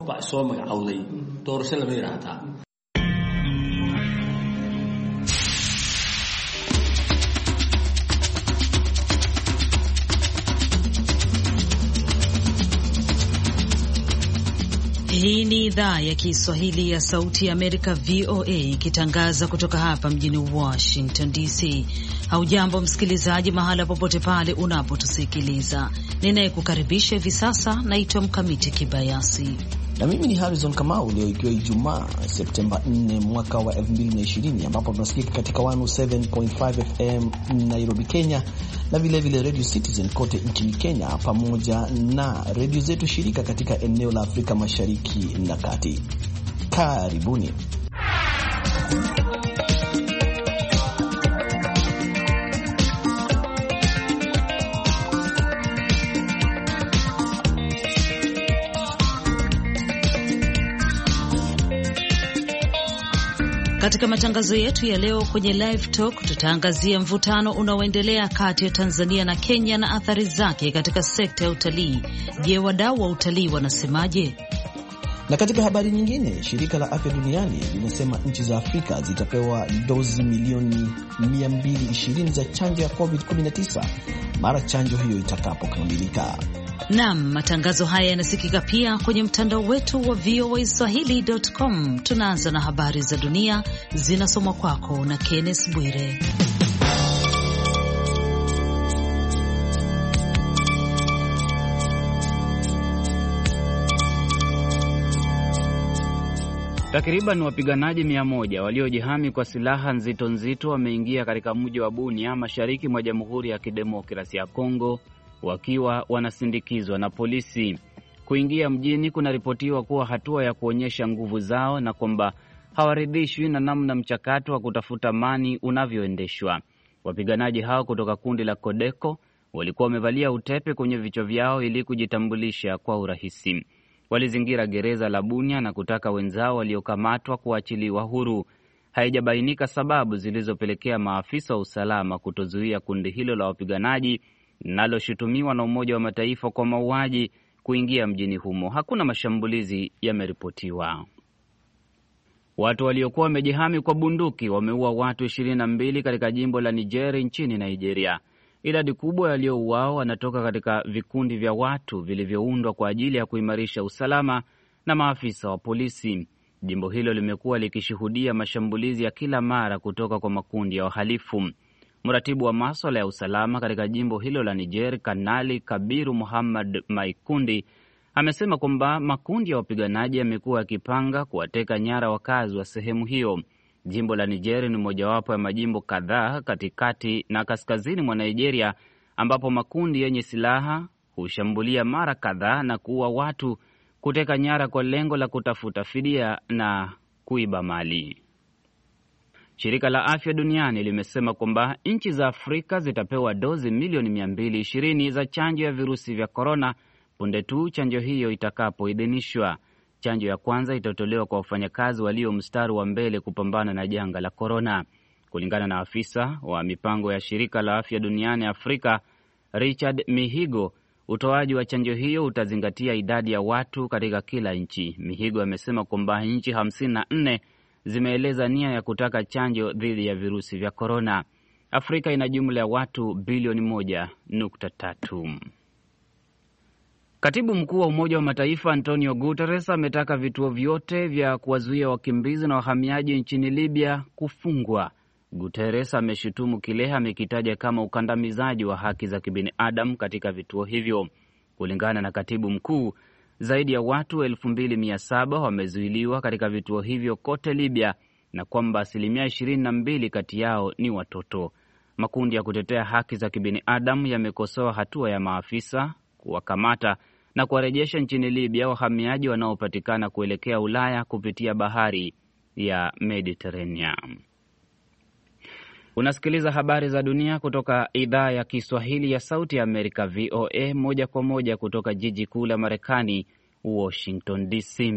soo magacawday doorasho lama yiraahdaa. Hii ni idhaa ya Kiswahili ya Sauti ya Amerika VOA ikitangaza kutoka hapa mjini Washington DC. Haujambo msikilizaji mahala popote pale unapotusikiliza. Ninayekukaribisha hivi sasa naitwa Mkamiti Kibayasi. Na mimi ni Harrison Kamau. Leo ikiwa Ijumaa Septemba 4 mwaka wa 2020, ambapo tunasikika katika 107.5 FM Nairobi, Kenya, na vile Radio Citizen kote nchini Kenya, pamoja na redio zetu shirika katika eneo la Afrika Mashariki na Kati. Karibuni. Katika matangazo yetu ya leo kwenye Live Talk tutaangazia mvutano unaoendelea kati ya Tanzania na Kenya na athari zake katika sekta ya utalii. Je, wadau wa utalii wanasemaje? Na katika habari nyingine, shirika la afya duniani linasema nchi za Afrika zitapewa dozi milioni 220 za chanjo ya COVID-19 mara chanjo hiyo itakapokamilika. Naam, matangazo haya yanasikika pia kwenye mtandao wetu wa voaswahili.com. Tunaanza na habari za dunia zinasomwa kwako na Kenneth Bwire. Takriban wapiganaji 100 waliojihami kwa silaha nzito wameingia katika mji wa Bunia, mashariki mwa Jamhuri ya Kidemokrasia ya Kongo, wakiwa wanasindikizwa na polisi. Kuingia mjini kunaripotiwa kuwa hatua ya kuonyesha nguvu zao na kwamba hawaridhishwi na namna mchakato wa kutafuta amani unavyoendeshwa. Wapiganaji hao kutoka kundi la Kodeko walikuwa wamevalia utepe kwenye vichwa vyao ili kujitambulisha kwa urahisi. Walizingira gereza la Bunia na kutaka wenzao waliokamatwa kuachiliwa huru. Haijabainika sababu zilizopelekea maafisa wa usalama kutozuia kundi hilo la wapiganaji linaloshutumiwa na Umoja wa Mataifa kwa mauaji kuingia mjini humo. Hakuna mashambulizi yameripotiwa. Watu waliokuwa wamejihami kwa bunduki wameua watu 22 katika jimbo la Niger nchini Nigeria. Idadi kubwa waliouawa wanatoka katika vikundi vya watu vilivyoundwa kwa ajili ya kuimarisha usalama na maafisa wa polisi. Jimbo hilo limekuwa likishuhudia mashambulizi ya kila mara kutoka kwa makundi ya wahalifu. Mratibu wa masuala ya usalama katika jimbo hilo la Niger, Kanali Kabiru Muhammad Maikundi, amesema kwamba makundi ya wapiganaji yamekuwa yakipanga kuwateka nyara wakazi wa sehemu hiyo. Jimbo la Niger ni mojawapo ya majimbo kadhaa katikati na kaskazini mwa Nigeria ambapo makundi yenye silaha hushambulia mara kadhaa na kuua watu, kuteka nyara kwa lengo la kutafuta fidia na kuiba mali. Shirika la Afya Duniani limesema kwamba nchi za Afrika zitapewa dozi milioni 220 za chanjo ya virusi vya korona punde tu chanjo hiyo itakapoidhinishwa. Chanjo ya kwanza itatolewa kwa wafanyakazi walio mstari wa mbele kupambana na janga la korona. Kulingana na afisa wa mipango ya Shirika la Afya Duniani Afrika, Richard Mihigo, utoaji wa chanjo hiyo utazingatia idadi ya watu katika kila nchi. Mihigo amesema kwamba nchi 54 zimeeleza nia ya kutaka chanjo dhidi ya virusi vya korona. Afrika ina jumla ya watu bilioni 1.3. Katibu mkuu wa Umoja wa Mataifa Antonio Guterres ametaka vituo vyote vya kuwazuia wakimbizi na wahamiaji nchini Libya kufungwa. Guterres ameshutumu kile amekitaja kama ukandamizaji wa haki za kibinadamu katika vituo hivyo. Kulingana na katibu mkuu, zaidi ya watu 2700 wamezuiliwa katika vituo hivyo kote Libya na kwamba 22% kati yao ni watoto. Makundi ya kutetea haki za kibinadamu yamekosoa hatua ya maafisa kuwakamata na kuwarejesha nchini Libya wahamiaji wanaopatikana kuelekea Ulaya kupitia bahari ya Mediterranean. Unasikiliza habari za dunia kutoka idhaa ya Kiswahili ya Sauti ya Amerika VOA, moja kwa moja kutoka jiji kuu la Marekani, Washington DC.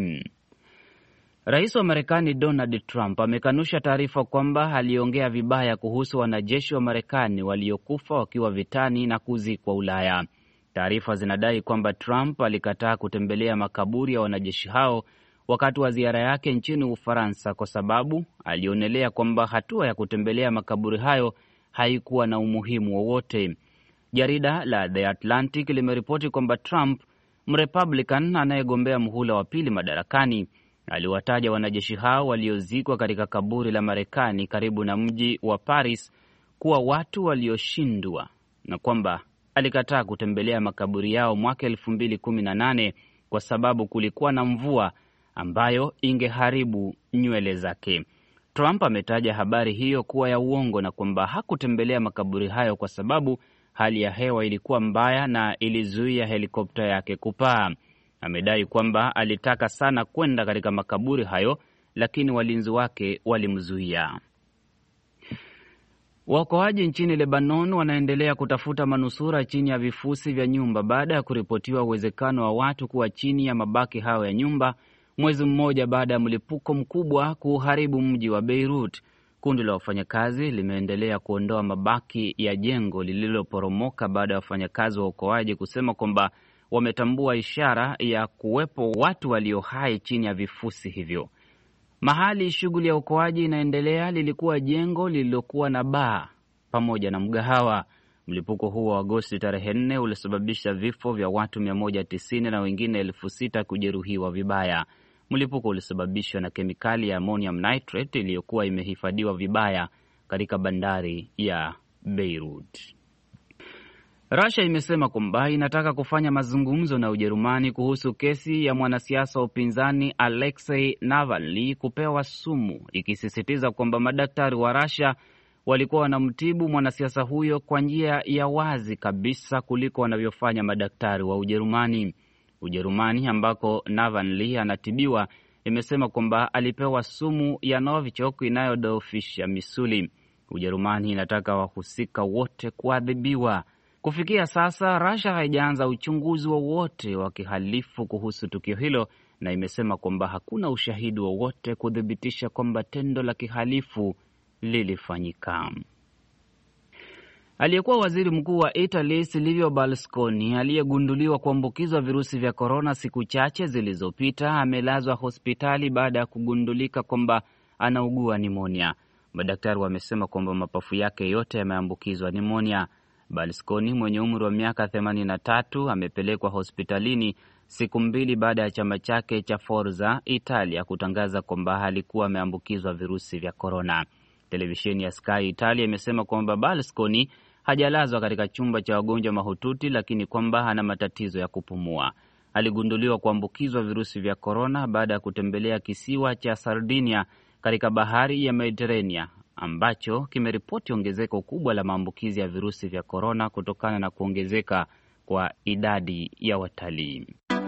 Rais wa Marekani Donald Trump amekanusha taarifa kwamba aliongea vibaya kuhusu wanajeshi wa Marekani waliokufa wakiwa vitani na kuzikwa Ulaya. Taarifa zinadai kwamba Trump alikataa kutembelea makaburi ya wanajeshi hao wakati wa ziara yake nchini Ufaransa kwa sababu alionelea kwamba hatua ya kutembelea makaburi hayo haikuwa na umuhimu wowote. Jarida la The Atlantic limeripoti kwamba Trump, Mrepublican anayegombea muhula wa pili madarakani, aliwataja wanajeshi hao waliozikwa katika kaburi la Marekani karibu na mji wa Paris kuwa watu walioshindwa na kwamba alikataa kutembelea makaburi yao mwaka 2018 kwa sababu kulikuwa na mvua ambayo ingeharibu nywele zake. Trump ametaja habari hiyo kuwa ya uongo na kwamba hakutembelea makaburi hayo kwa sababu hali ya hewa ilikuwa mbaya na ilizuia helikopta yake kupaa. Amedai kwamba alitaka sana kwenda katika makaburi hayo, lakini walinzi wake walimzuia. Waokoaji nchini Lebanon wanaendelea kutafuta manusura chini ya vifusi vya nyumba baada ya kuripotiwa uwezekano wa watu kuwa chini ya mabaki hayo ya nyumba mwezi mmoja baada ya mlipuko mkubwa kuharibu mji wa Beirut. Kundi la wafanyakazi limeendelea kuondoa mabaki ya jengo lililoporomoka baada ya wafanyakazi wa uokoaji kusema kwamba wametambua ishara ya kuwepo watu walio hai chini ya vifusi hivyo. Mahali shughuli ya uokoaji inaendelea lilikuwa jengo lililokuwa na baa pamoja na mgahawa. Mlipuko huo wa Agosti tarehe 4 ulisababisha vifo vya watu 190 na wengine 6,000 kujeruhiwa vibaya. Mlipuko ulisababishwa na kemikali ya ammonium nitrate iliyokuwa imehifadhiwa vibaya katika bandari ya Beirut. Russia imesema kwamba inataka kufanya mazungumzo na Ujerumani kuhusu kesi ya mwanasiasa wa upinzani Alexei Navalny kupewa sumu, ikisisitiza kwamba madaktari wa Russia walikuwa wanamtibu mwanasiasa huyo kwa njia ya wazi kabisa kuliko wanavyofanya madaktari wa Ujerumani. Ujerumani ambako Navalny anatibiwa imesema kwamba alipewa sumu ya Novichok inayodhoofisha misuli. Ujerumani inataka wahusika wote kuadhibiwa. Kufikia sasa, Russia haijaanza uchunguzi wowote wa kihalifu kuhusu tukio hilo na imesema kwamba hakuna ushahidi wowote kuthibitisha kwamba tendo la kihalifu lilifanyika. Aliyekuwa waziri mkuu wa Italy Silvio Berlusconi aliyegunduliwa kuambukizwa virusi vya korona siku chache zilizopita amelazwa hospitali baada ya kugundulika kwamba anaugua nimonia. Madaktari wamesema kwamba mapafu yake yote yameambukizwa nimonia. Berlusconi mwenye umri wa miaka 83 amepelekwa hospitalini siku 2 baada ya chama chake cha Forza Italia kutangaza kwamba alikuwa ameambukizwa virusi vya korona. Televisheni ya Sky Italia imesema kwamba Berlusconi hajalazwa katika chumba cha wagonjwa mahututi, lakini kwamba ana matatizo ya kupumua. Aligunduliwa kuambukizwa virusi vya korona baada ya kutembelea kisiwa cha Sardinia katika bahari ya Mediterania ambacho kimeripoti ongezeko kubwa la maambukizi ya virusi vya korona kutokana na kuongezeka kwa idadi ya watalii.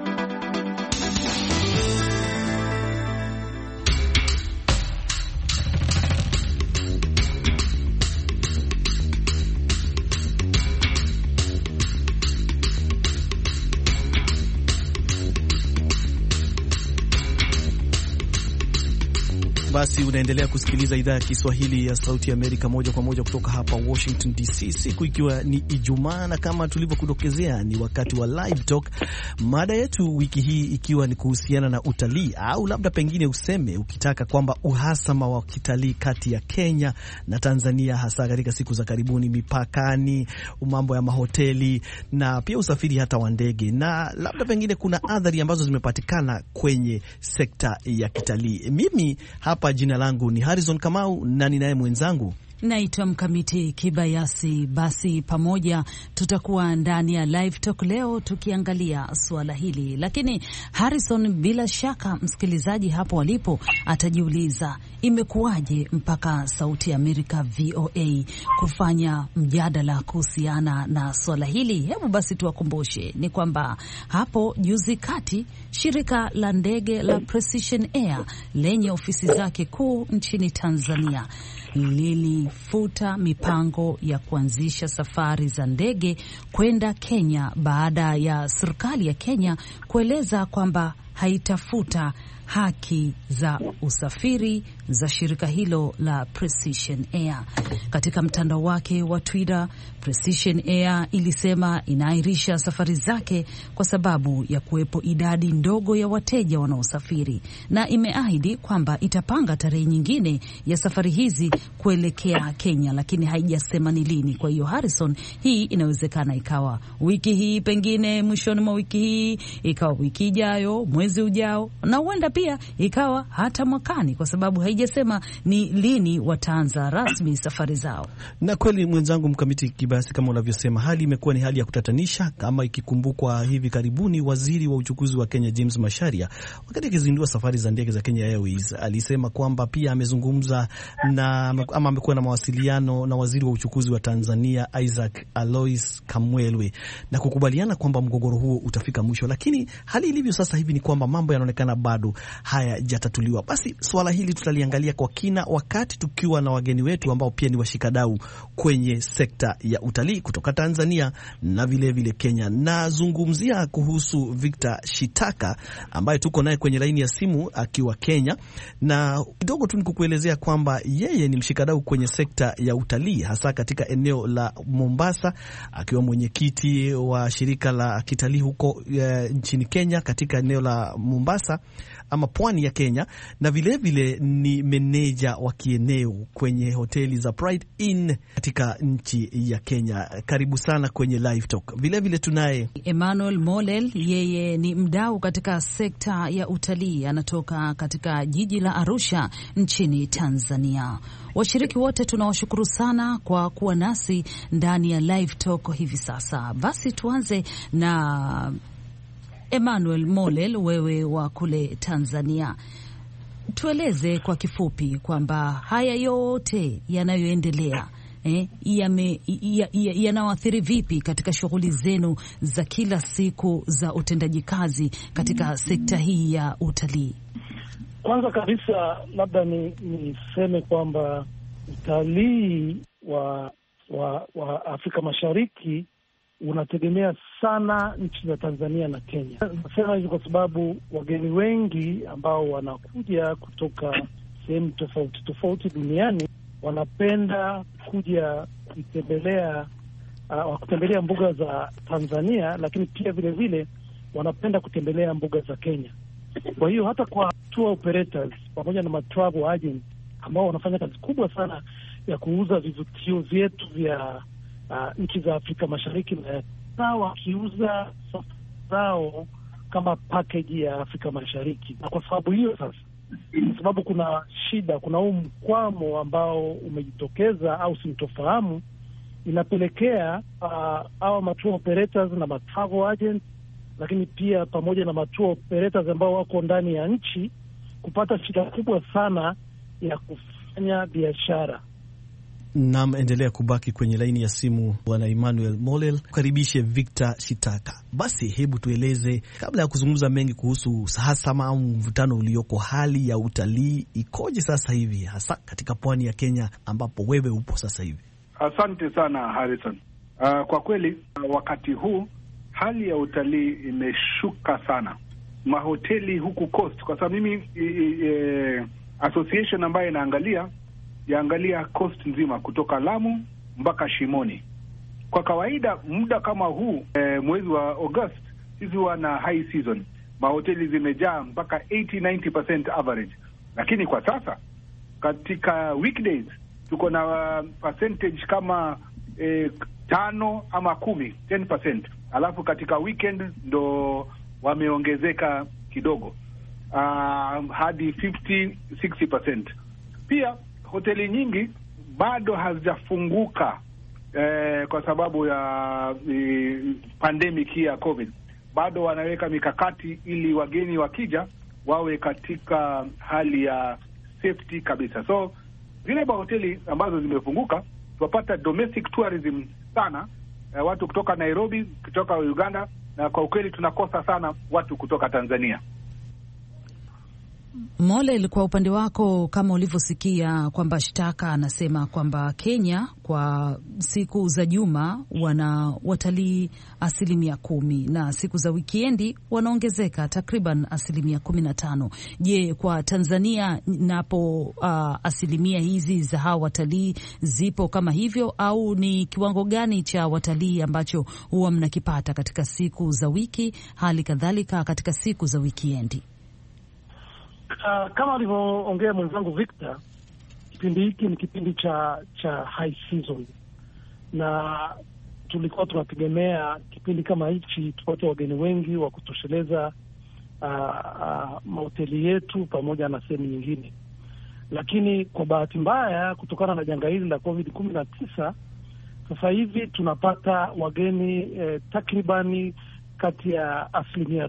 Basi unaendelea kusikiliza idhaa ya Kiswahili ya Sauti ya Amerika moja kwa moja kutoka hapa Washington DC, siku ikiwa ni Ijumaa, na kama tulivyokudokezea ni wakati wa Live Talk. Mada yetu wiki hii ikiwa ni kuhusiana na utalii, au labda pengine useme ukitaka kwamba uhasama wa kitalii kati ya Kenya na Tanzania, hasa katika siku za karibuni, mipakani, mambo ya mahoteli na pia usafiri hata wa ndege, na labda pengine kuna athari ambazo zimepatikana kwenye sekta ya kitalii. Mimi hapa jina langu ni Harrison Kamau na ninaye mwenzangu naitwa Mkamiti Kibayasi. Basi pamoja tutakuwa ndani ya Live Talk leo tukiangalia suala hili. Lakini Harrison, bila shaka msikilizaji hapo alipo atajiuliza imekuwaje mpaka Sauti ya Amerika VOA kufanya mjadala kuhusiana na suala hili. Hebu basi tuwakumbushe ni kwamba hapo juzi kati shirika la ndege la Precision Air lenye ofisi zake kuu nchini Tanzania lilifuta mipango ya kuanzisha safari za ndege kwenda Kenya baada ya serikali ya Kenya kueleza kwamba haitafuta haki za usafiri za shirika hilo la Precision Air. Katika mtandao wake wa Twitter, Precision Air ilisema inaahirisha safari zake kwa sababu ya kuwepo idadi ndogo ya wateja wanaosafiri, na imeahidi kwamba itapanga tarehe nyingine ya safari hizi kuelekea Kenya, lakini haijasema ni lini. Kwa hiyo Harrison, hii inawezekana ikawa wiki hii, pengine mwishoni mwa wiki hii, ikawa wiki ijayo, mwezi ujao, na huenda pia ikawa hata mwakani, kwa sababu haijasema ni lini wataanza rasmi safari zao. Na kweli mwenzangu Mkamiti Kibayasi, kama unavyosema, hali imekuwa ni hali ya kutatanisha, kama ikikumbukwa hivi karibuni waziri wa uchukuzi wa Kenya James Macharia, wakati akizindua safari za ndege za Kenya Airways, alisema kwamba pia amezungumza na ama amekuwa na mawasiliano na waziri wa uchukuzi wa Tanzania Isaac Alois Kamwelwe na kukubaliana kwamba mgogoro huo utafika mwisho. Lakini hali ilivyo sasa hivi ni kwamba mambo yanaonekana bado hayajatatuliwa. Basi swala hili tutaliangalia kwa kina wakati tukiwa na wageni wetu ambao pia ni washikadau kwenye sekta ya utalii kutoka Tanzania na vile Kenya. Nazungumzia kuhusu Victor Shitaka ambaye tuko naye kwenye laini ya simu akiwa Kenya, na kidogo tu nikukuelezea kwamba yeye ni mshikadau kwenye sekta ya utalii hasa katika eneo la Mombasa, akiwa mwenyekiti wa shirika la kitalii huko nchini Kenya katika eneo la Mombasa ama pwani ya Kenya, na vile ni meneja wa kieneo kwenye hoteli za Pride Inn katika nchi ya Kenya. Karibu sana kwenye Live Talk. Vile tunaye Emmanuel Molel, yeye ni mdau katika sekta ya utalii, anatoka katika jiji la Arusha nchini Tanzania. Washiriki wote tunawashukuru sana kwa kuwa nasi ndani ya Live Talk hivi sasa. Basi tuanze na Emmanuel Molel, wewe wa kule Tanzania. Tueleze kwa kifupi kwamba haya yote yanayoendelea yanaathiri vipi katika shughuli zenu za kila siku za utendaji kazi katika sekta hii ya utalii? Kwanza kabisa labda niseme kwamba utalii wa Afrika Mashariki unategemea sana nchi za Tanzania na Kenya. Nasema hivi kwa sababu wageni wengi ambao wanakuja kutoka sehemu tofauti tofauti duniani wanapenda kuja kutembelea mbuga za Tanzania, lakini pia vile wanapenda kutembelea mbuga za Kenya. Kwa hiyo hata kwa tour operators pamoja na travel agents ambao wanafanya kazi kubwa sana ya kuuza vivutio vyetu vya nchi za Afrika Mashariki, na wakiuza zao kama package ya Afrika Mashariki. Na kwa sababu hiyo sasa, kwa sababu kuna shida, kuna huu mkwamo ambao umejitokeza au sintofahamu, inapelekea hawa tour operators na travel agents, lakini pia pamoja na tour operators ambao wako ndani ya nchi kupata shida kubwa sana ya kufanya biashara. Naam, endelea kubaki kwenye laini ya simu Bwana Emmanuel Molel. Karibishe Victor Shitaka. Basi hebu tueleze, kabla ya kuzungumza mengi kuhusu hasama au mvutano ulioko, hali ya utalii ikoje sasa hivi hasa katika pwani ya Kenya ambapo wewe upo sasa hivi? Asante sana Harrison. Kwa kweli wakati huu hali ya utalii imeshuka sana. Mahoteli huku coast, kwa sababu mimi association ambayo yaangalia coast nzima kutoka Lamu mpaka Shimoni. Kwa kawaida muda kama huu mwezi wa August sisi wana high season, mahoteli zimejaa mpaka 80-90% average. Lakini kwa sasa katika weekdays tuko na percentage kama 5 ama 10% alafu katika weekend ndo wameongezeka kidogo hadi 50-60%. Pia hoteli nyingi bado hazijafunguka kwa sababu ya pandemic hii ya COVID. Bado wanaweka mikakati ili wageni wakija wawe katika hali ya safety kabisa. So zile hoteli ambazo zimefunguka tupata domestic tourism sana, watu kutoka Nairobi, kutoka Uganda, na kwa ukweli tunakosa sana watu kutoka Tanzania. Mole, kwa upande wako, kama ulivyosikia kwamba Shtaka anasema kwamba Kenya kwa siku za juma wana watalii 10% na siku za wikiendi wanaongezeka takriban 15%. Je, kwa Tanzania napo asilimia hizi za hawa watalii zipo kama hivyo, au ni kiwango gani cha watalii ambacho huwa mnakipata katika siku za wiki, hali kadhalika katika siku za wikiendi? Kama alivyoongea mwenzangu Victor, kipindi hiki ni kipindi cha high season, na tulikuwa tunategemea kipindi kama hichi tupate wageni wengi wa kutosheleza mahoteli yetu pamoja na sehemu nyingine, lakini kwa bahati mbaya, kutokana na janga hili la COVID-19, sasa hivi tunapata wageni takribani kati ya 3%.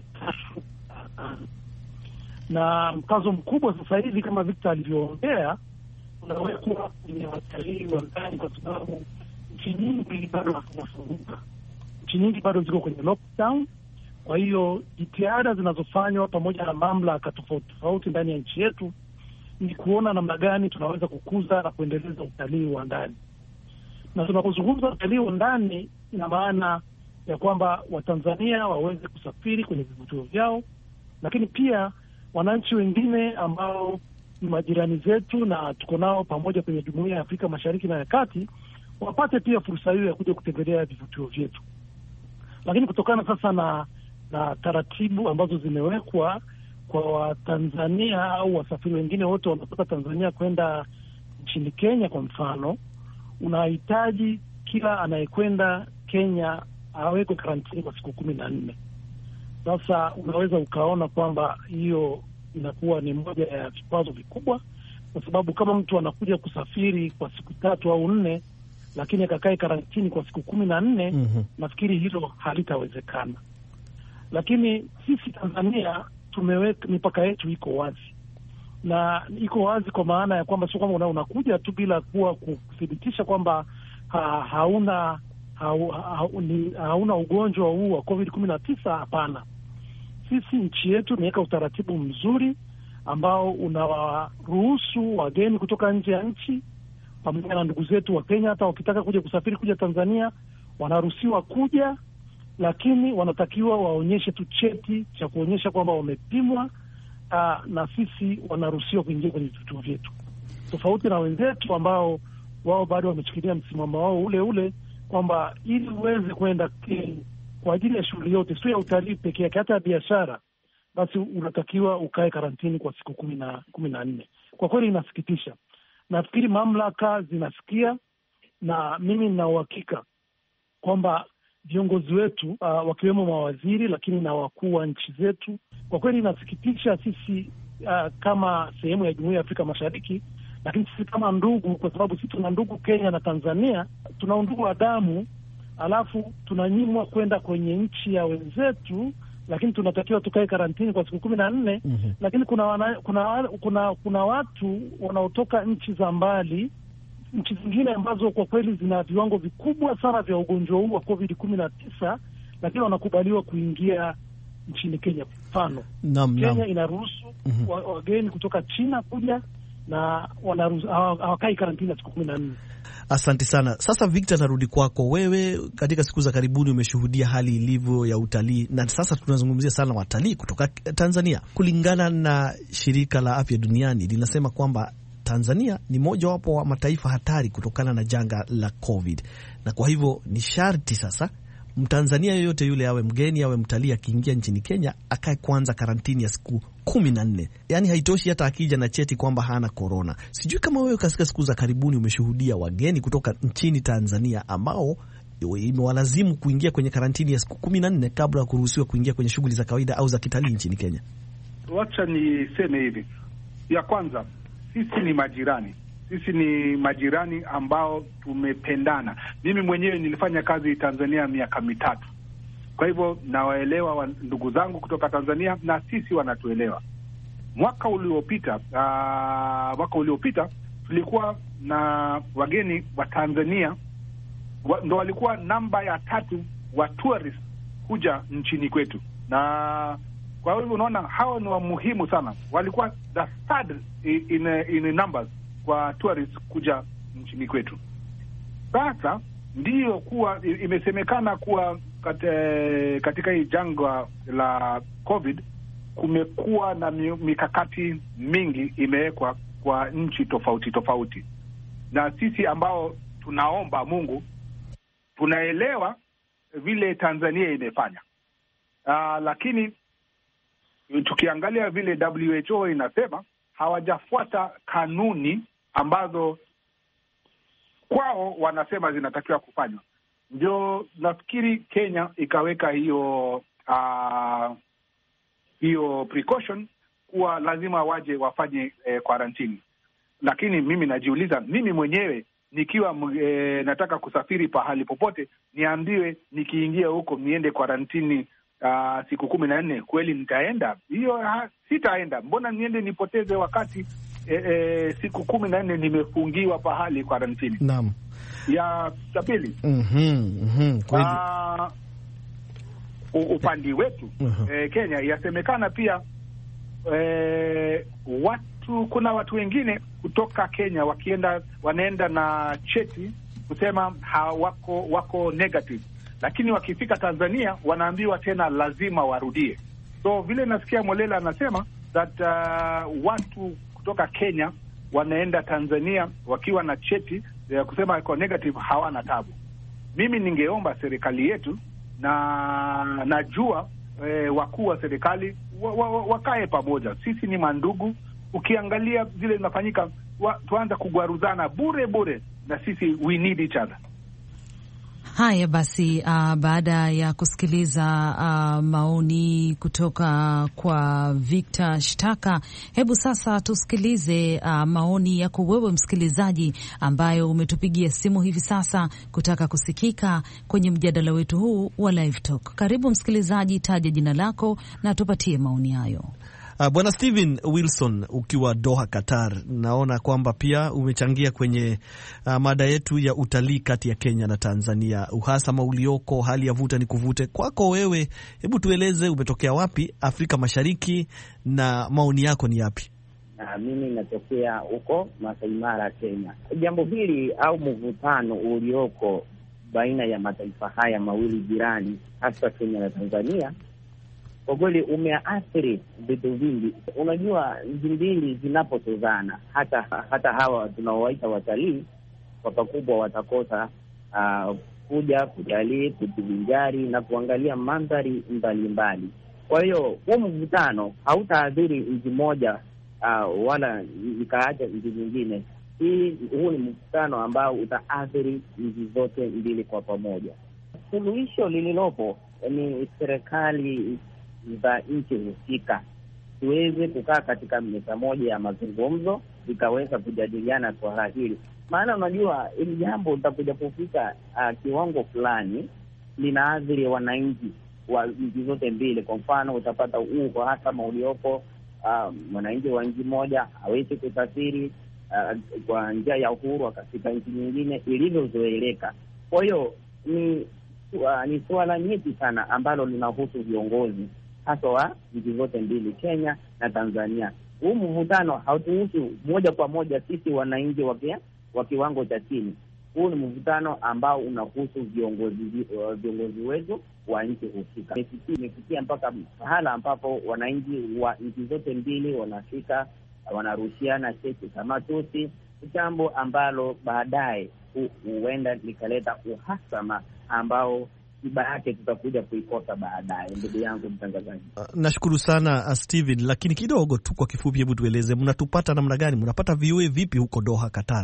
Na mkazo mkubwa sasa hivi kama Victor alivyoongea unawekwa kwenye watalii wa ndani, kwa sababu nchi nyingi bado hazijafunguka, nchi nyingi bado ziko kwenye lockdown. Kwa hiyo jitihada zinazofanywa pamoja na mamlaka tofauti tofauti ndani ya nchi yetu ni kuona namna gani tunaweza kukuza na kuendeleza utalii wa ndani. Na tunapozungumza utalii wa ndani, ina maana ya kwamba Watanzania waweze kusafiri kwenye vivutio vyao, lakini pia wananchi wengine ambao ni majirani zetu na tuko nao pamoja kwenye Jumuiya ya Afrika Mashariki na ya Kati wapate pia fursa hiyo ya kuja kutembelea vivutio vyetu. Lakini kutokana sasa na taratibu ambazo zimewekwa kwa Watanzania au wasafiri wengine wote wanatoka Tanzania kwenda nchini Kenya kwa mfano, unahitaji kila anayekwenda Kenya awekwe karantini kwa siku 14. Sasa unaweza ukaona kwamba hiyo inakuwa ni moja ya vikwazo vikubwa, kwa sababu kama mtu anakuja kusafiri kwa siku 3 au 4 lakini akakae karantini kwa siku 14, nafikiri hilo halitawezekana. Lakini sisi Tanzania tumeweka mipaka yetu iko wazi, na iko wazi kwa maana ya kwamba sio kwamba unakuja tu bila kuwa kuthibitisha kwamba hauna ugonjwa huu wa COVID-19. Hapana, sisi nchi yetu imeweka utaratibu mzuri ambao unawaruhusu wageni kutoka nje ya nchi pamoja na ndugu zetu wa Kenya, hata wakitaka kuja kusafiri kuja Tanzania wanaruhusiwa kuja, lakini wanatakiwa waonyeshe tu cheti cha kuonyesha kwamba wamepimwa, na sisi wanaruhusiwa kuingia kwenye vituo vyetu, tofauti na wenzetu ambao wao bado wameshikilia msimamo wao ule ule kwamba ili uweze kwenda kwa ajili ya shughuli yote, sio ya utalii pekee yake, hata ya biashara, basi unatakiwa ukae karantini kwa siku 14. Kwa kweli inasikitisha. Nafikiri mamlaka zinasikia, na mimi nina uhakika kwamba viongozi wetu wakiwemo mawaziri, lakini na wakuu wa nchi zetu, kwa kweli inasikitisha sisi kama sehemu ya Jumuiya ya Afrika Mashariki, lakini sisi kama ndugu, kwa sababu sisi tuna ndugu Kenya na Tanzania, tuna undugu wa damu, alafu tunanyimwa kwenda kwenye nchi ya wenzetu, lakini tunatakiwa tukae karantini kwa siku 14. Lakini kuna watu wanaotoka nchi za mbali, nchi zingine ambazo kwa kweli zina viwango vikubwa sana vya ugonjwa huu wa COVID-19, lakini wanakubaliwa kuingia nchini Kenya. Mfano, Kenya inaruhusu wageni kutoka China kuja na hawakai karantini siku 14. Asante sana. Sasa Victor, narudi kwako wewe. Katika siku za karibuni umeshuhudia hali ilivyo ya utalii, na sasa tunazungumzia sana watalii kutoka Tanzania. Kulingana na shirika la afya duniani, linasema kwamba Tanzania ni mojawapo wa mataifa hatari kutokana na janga la COVID, na kwa hivyo ni sharti sasa Mtanzania yoyote yule, awe mgeni awe mtalii, akiingia nchini Kenya akae kwanza karantini ya siku 14. Yaani haitoshi hata akija na cheti kwamba hana korona. Sijui kama wewe katika siku za karibuni umeshuhudia wageni kutoka nchini Tanzania ambao imewalazimu kuingia kwenye karantini ya siku 14 kabla ya kuruhusiwa kuingia kwenye shughuli za kawaida au za kitalii nchini Kenya. Wacha niseme hivi. Ya kwanza, sisi ni majirani. Sisi ni majirani ambao tumependana. Mimi mwenyewe nilifanya kazi Tanzania miaka 3. Kwa hivyo nawaelewa ndugu zangu kutoka Tanzania, na sisi wanatuelewa. Mwaka uliopita tulikuwa na wageni wa Tanzania, ndo walikuwa namba ya 3 wa tourist kuja nchini kwetu. Na Kwa hiyo unaona hao ni wa muhimu sana, walikuwa the third in numbers kwa tourists kuja nchini kwetu. Sasa ndiyo kuwa imesemekana kuwa katika hii janga la COVID kumekuwa na mikakati mingi imewekwa kwa nchi tofauti tofauti, na sisi ambao tunaomba Mungu tunaelewa vile Tanzania imefanya. Lakini tukiangalia vile WHO inasema hawajafuata kanuni ambazo kwao wanasema zinatakiwa kufanywa. Ndio nafikiri Kenya ikaweka hiyo precaution kuwa lazima waje wafanye quarantine. Lakini mimi najiuliza, mimi mwenyewe nikiwa nataka kusafiri pahali popote, niambiwe nikiingia huko niende quarantine siku 14, kweli nitaenda? Hiyo sitaenda. Mbona niende nipoteze wakati siku 14 nimefungiwa pahali quarantine? Naam. Ya pili, upande wetu Kenya yasemekana pia kuna watu wengine kutoka Kenya wanaenda na cheti kusema wako negative, lakini wakifika Tanzania wanaambiwa tena lazima warudie. So vile nasikia Molela anasema that watu kutoka Kenya wanaenda Tanzania wakiwa na cheti ya kusema wako negative, hawana tabu. Mimi ningeomba serikali yetu, na najua wakuu wa serikali wakae pamoja. Sisi ni mandugu. Ukiangalia vile inafanyika, tuanza kugwaruzana bure, na sisi we need each other. Haya basi, baada ya kusikiliza maoni kutoka kwa Victor Shtaka, hebu sasa tusikilize maoni yako wewe msikilizaji, ambayo umetupigia simu hivi sasa kutaka kusikika kwenye mjadala wetu huu wa Live Talk. Karibu msikilizaji, taja jina lako na tupatie maoni hayo. Bwana Steven Wilson ukiwa Doha, Qatar, naona kwamba pia umechangia kwenye mada yetu ya utalii kati ya Kenya na Tanzania, uhasama ulioko, hali ya vuta ni kuvute. Kwako wewe, hebu tueleze umetokea wapi Afrika Mashariki na maoni yako ni yapi? Mimi natokea huko Masai Mara, Kenya. Jambo hili au mvutano ulioko baina ya mataifa haya mawili jirani, hasa Kenya na Tanzania, kwa kweli umeathiri vitu vingi. Unajua, nchi mbili zinapotozana, hata hawa tunaowaita watalii kwa pakubwa watakosa kuja kutalii, kujivinjari na kuangalia mandhari mbalimbali. Kwa hiyo huu mvutano hautaathiri nchi moja wala ikaacha nchi nyingine. Huu ni mvutano ambao utaathiri nchi zote mbili kwa pamoja. Suluhisho lililopo ni serikali za nchi husika tuweze kukaa katika meza moja ya mazungumzo, ikaweza kujadiliana swala hili. Maana unajua hili jambo litakuja kufika kiwango fulani linaathiri wananchi wa nchi zote mbili. Kwa mfano, utapata kwa hata uliopo mwananchi wa nchi moja hawezi kusafiri kwa njia ya uhuru katika nchi nyingine ilivyozoeleka. Kwa hiyo ni swala nyeti sana ambalo linahusu viongozi hasa wa nchi zote mbili, Kenya na Tanzania. Huu mvutano hautuhusu moja kwa moja sisi wananchi wa kiwango cha chini. Huu ni mvutano ambao unahusu viongozi wetu wa nchi husika. Imefikia mpaka pahala ambapo wananchi wa nchi zote mbili wanafika wanarushiana cheki kama tusi, jambo ambalo baadaye huenda likaleta uhasama ambao tiba yake tutakuja kuikosa baadaye. Ndugu yangu mtangazaji, nashukuru sana Steven, lakini kidogo tu kwa kifupi, hebu tueleze mnatupata namna gani? Mnapata VOA vipi huko Doha, Qatar?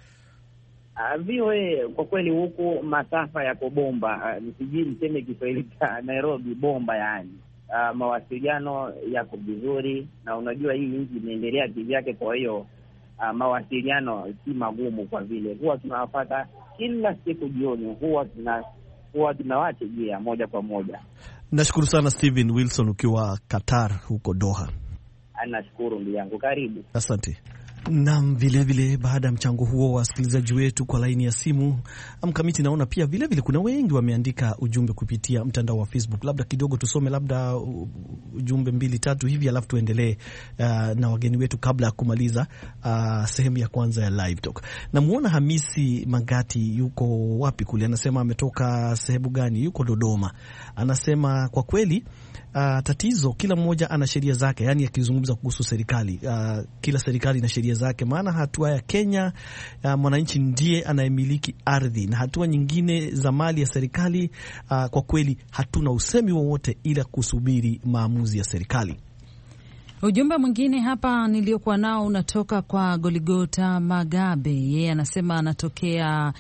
VOA kwa kweli huku masafa yako bomba, nisijui niseme Kiswahili cha Nairobi bomba, yani mawasiliano yako vizuri, na unajua hii nchi imeendelea kivyake, kwa hiyo mawasiliano si magumu, kwa vile huwa tunawapata kila siku jioni, huwa tunawachejea moja kwa moja. Nashukuru sana Steven Wilson ukiwa Qatar huko Doha. Nashukuru ndugu yangu, karibu. Asante. Naam, vilevile baada ya mchango huo wa wasikilizaji wetu kwa laini ya simu, Mkamiti, naona pia vilevile kuna wengi wameandika ujumbe kupitia mtandao wa Facebook. Labda kidogo tusome labda ujumbe 2-3 hivi, alafu tuendelee na wageni wetu kabla ya kumaliza sehemu ya kwanza ya Live Talk. Namuona Hamisi Magati, yuko wapi kule, anasema ametoka sehemu gani, yuko Dodoma. Anasema kwa kweli tatizo, kila mmoja ana sheria zake, yani akizungumza kuhusu serikali, kila serikali ina sheria zake. Maana hatua ya Kenya, mwananchi ndiye anayemiliki ardhi, na hatua nyingine za mali ya serikali, kwa kweli hatuna usemi wowote ila kusubiri maamuzi ya serikali. Ujumbe mwingine hapa niliokuwa nao unatoka kwa Goligota Magabe. Yeye anasema anatokea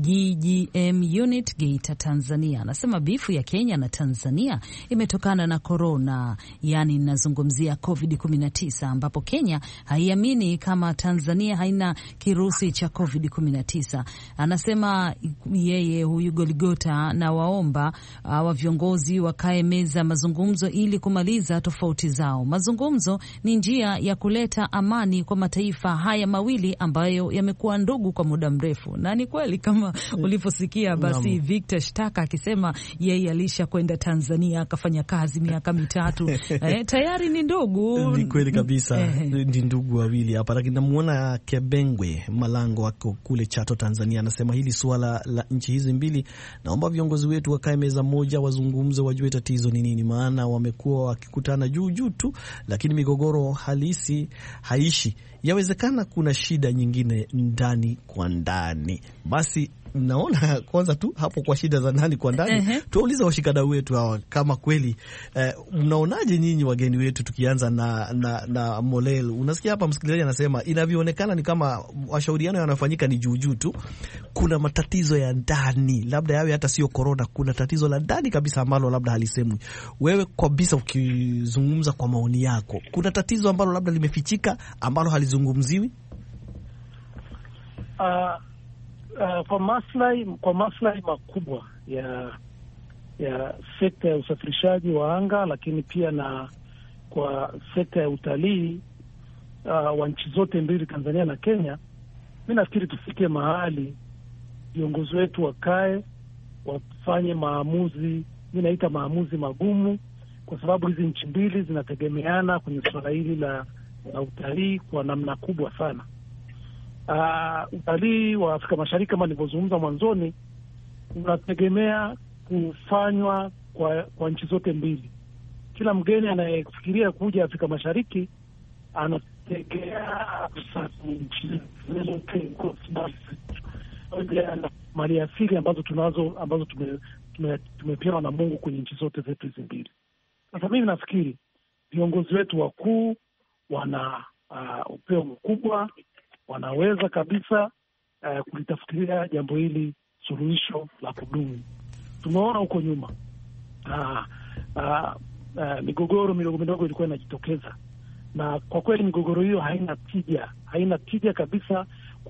GGM unit Geita, Tanzania. Anasema bifu ya Kenya na Tanzania imetokana na corona, yani ninazungumzia COVID-19, ambapo Kenya haiamini kama Tanzania haina kirusi cha COVID-19. Anasema yeye huyu Goligota, na waomba wa viongozi wakae meza mazungumzo ili kumaliza tofauti zao. Mazungumzo ni njia ya kuleta amani kwa mataifa haya mawili ambayo yamekuwa ndugu kwa muda mrefu. Na ni kweli kama ulivyosikia basi Victor Shtaka akisema yeye alisha kwenda Tanzania akafanya kazi miaka 3 tayari ni ndugu. Ni kweli kabisa, ni ndugu wawili hapa. Lakini namuona Kebengwe Malango wako kule Chato, Tanzania, anasema hili suala la nchi hizi mbili, naomba viongozi wetu wakae meza moja, wazungumze, wajue tatizo ni nini, maana wamekuwa wakikutana juu tu, lakini migogoro halisi haishi. Yawezekana kuna shida nyingine ndani kwa ndani. Basi naona kwanza tu hapo kwa shida za ndani kwa ndani, tuwauliza washikadau wetu hawa kama kweli mnaonaje nyinyi wageni wetu, tukianza na Molel. Unasikia hapa msikilizaji anasema inavyoonekana ni kama washauriano yanafanyika ni juu tu. Kuna matatizo ya ndani, labda yawe hata sio corona, kuna tatizo la ndani kabisa ambalo labda halisemwi. Wewe kabisa ukizungumza kwa maoni yako, kuna tatizo ambalo labda limefichika ambalo halizungumziwi? Kwa maslahi makubwa ya sekta ya usafirishaji wa anga, lakini pia na kwa sekta ya utalii wa nchi zote mbili, Tanzania na Kenya, mimi nafikiri tufike mahali viongozi wetu wakae wafanye maamuzi, mimi naita maamuzi magumu, kwa sababu hizi nchi mbili zinategemeana kwenye suala hili la utalii kwa namna kubwa sana. Utalii wa Afrika Mashariki kama nilivyozungumza mwanzoni unategemea kufanywa kwa nchi zote mbili. Kila mgeni anayefikiria kuja Afrika Mashariki anategea mali asili ambazo tunazo, ambazo tumepewa na Mungu kwenye nchi zote zetu hizi mbili. Sasa mimi nafikiri viongozi wetu wakuu wana upeo mkubwa, wanaweza kabisa kulitafutilia jambo hili suluhisho la kudumu. Tumeona huko nyuma migogoro midogo ilikuwa inajitokeza, na kwa kweli migogoro hiyo haina tija kabisa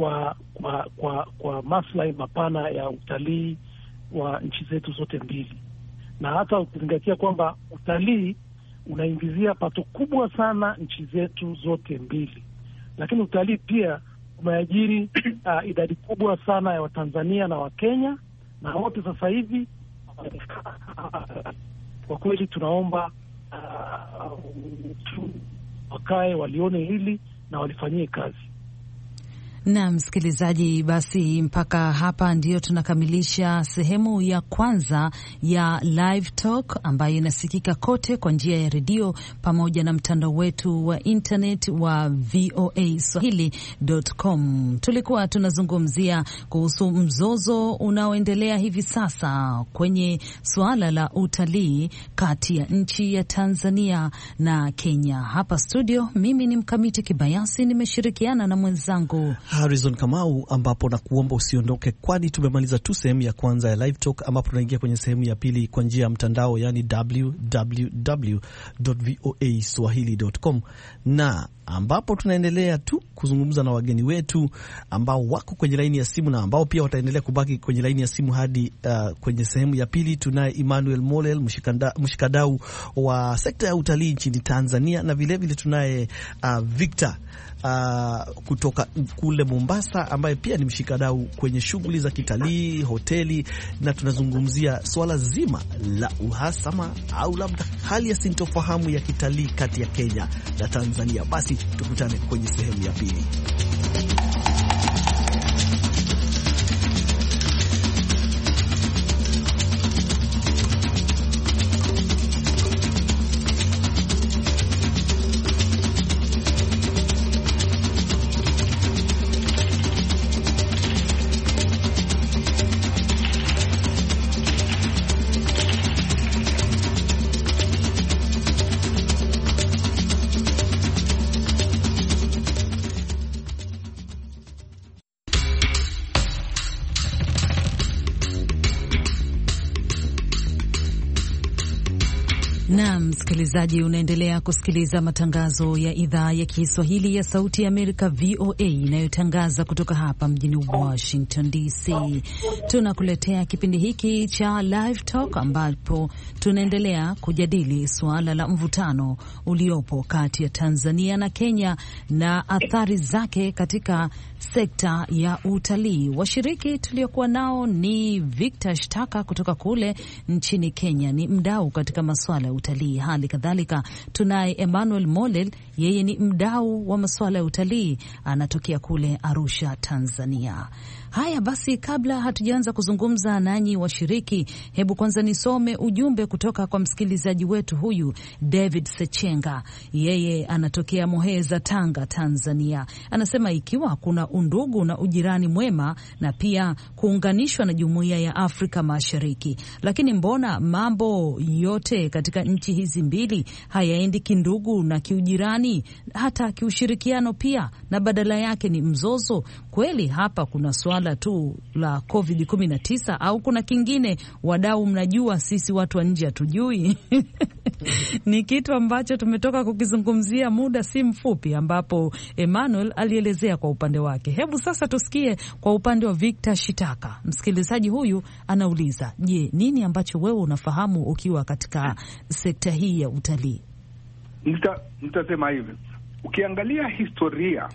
kwa maslahi mapana ya utalii wa nchi zetu zote mbili, na hata ukizingatia kwamba utalii unaingizia pato kubwa sana nchi zetu zote mbili, lakini utalii pia umeajiri idadi kubwa sana ya Watanzania na Wakenya, na wote sasa hivi kwa kweli tunaomba wakae walione hili na walifanyie kazi. Na msikilizaji, basi mpaka hapa ndio tunakamilisha sehemu ya kwanza ya Live Talk ambayo inasikika kote kwa njia ya redio pamoja na mtandao wetu wa internet wa voaswahili.com. Tulikuwa tunazungumzia kuhusu mzozo unaoendelea hivi sasa kwenye suala la utalii kati ya nchi ya Tanzania na Kenya. Hapa studio mimi ni Mkamiti Kibayasi, nimeshirikiana na mwenzangu Harrison Kamau, ambapo na kuomba usiondoke, kwani tumemaliza tu sehemu ya kwanza ya Live Talk, ambapo tunaingia kwenye sehemu ya pili kwa njia ya mtandao, yani www.voaswahili.com, na ambapo tunaendelea tu kuzungumza na wageni wetu ambao wako kwenye laini ya simu na ambao pia wataendelea kubaki kwenye laini ya simu hadi kwenye sehemu ya pili. Tunaye Emmanuel Molel, mshikadau wa sekta ya utalii nchini Tanzania, na vilevile tunaye Victor kutoka kule Mombasa ambaye pia ni mshikadau kwenye shughuli za kitalii, hoteli, na tunazungumzia swala zima la uhasama au labda hali ya sintofahamu ya kitalii kati ya Kenya na Tanzania. Basi tukutane kwenye sehemu ya pili. Na msikilizaji, unaendelea kusikiliza matangazo ya idhaa ya Kiswahili ya Sauti ya Amerika VOA inayotangaza kutoka hapa mjini Washington DC. Tunakuletea kipindi hiki cha Live Talk ambapo tunaendelea kujadili suala la mvutano uliopo kati ya Tanzania na Kenya na athari zake katika sekta ya utalii. Washiriki tuliokuwa nao ni Victor Shtaka kutoka kule nchini Kenya, ni mdau katika masuala ya utalii. Hali kadhalika tunaye Emmanuel Molel, yeye ni mdau wa masuala ya utalii, anatokea kule Arusha, Tanzania. Haya basi, kabla hatujaanza kuzungumza nanyi washiriki, hebu kwanza nisome ujumbe kutoka kwa msikilizaji wetu huyu David Sechenga. Yeye anatokea Muheza, Tanga, Tanzania. Anasema ikiwa kuna undugu na ujirani mwema na pia kuunganishwa na Jumuiya ya Afrika Mashariki, lakini mbona mambo yote katika nchi hizi mbili hayaendi kindugu na kiujirani, hata kiushirikiano pia, na badala yake ni mzozo? Kweli hapa kuna swala tu la COVID-19 au kuna kingine? Wadau mnajua, sisi watu wa nje hatujui. Ni kitu ambacho tumetoka kukizungumzia muda si mfupi, ambapo Emmanuel alielezea kwa upande wake. Hebu sasa tusikie kwa upande wa Victor Shitaka. Msikilizaji huyu anauliza, je, nini ambacho wewe unafahamu ukiwa katika sekta hii ya utalii? Nitasema hivi, ukiangalia historia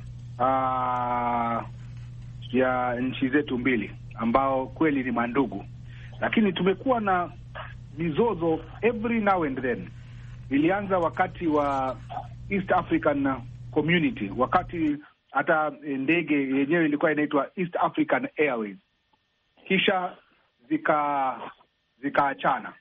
ya nchi zetu mbili ambao kweli ni mandugu, lakini tumekuwa na mizozo every now and then. Ilianza wakati wa East African Community, wakati hata ndege yenyewe ilikuwa inaitwa East African Airways, kisha zikaachana.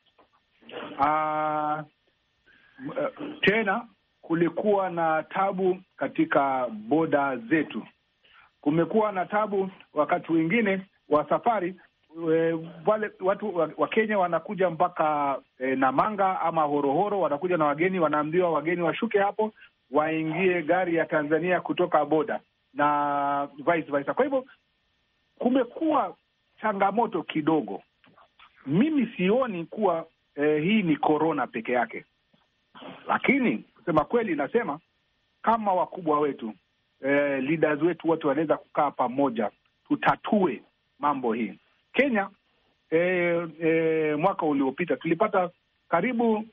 Tena kulikuwa na tabu katika boda zetu. Kumekuwa na tabu wakati wengine wa safari, wale watu wa Kenya wanakuja mpaka Namanga ama Horohoro, wanakuja na wageni, wanaambiwa wageni washuke hapo waingie gari ya Tanzania kutoka boda na vice versa. Kwa hivyo kumekuwa changamoto kidogo. Mimi sioni kuwa hii ni corona peke yake, lakini kusema kweli nasema kama wakubwa wetu, leaders wetu wote wanaweza kukaa pamoja tutatue mambo hii. Kenya mwaka uliopita tulipata karibu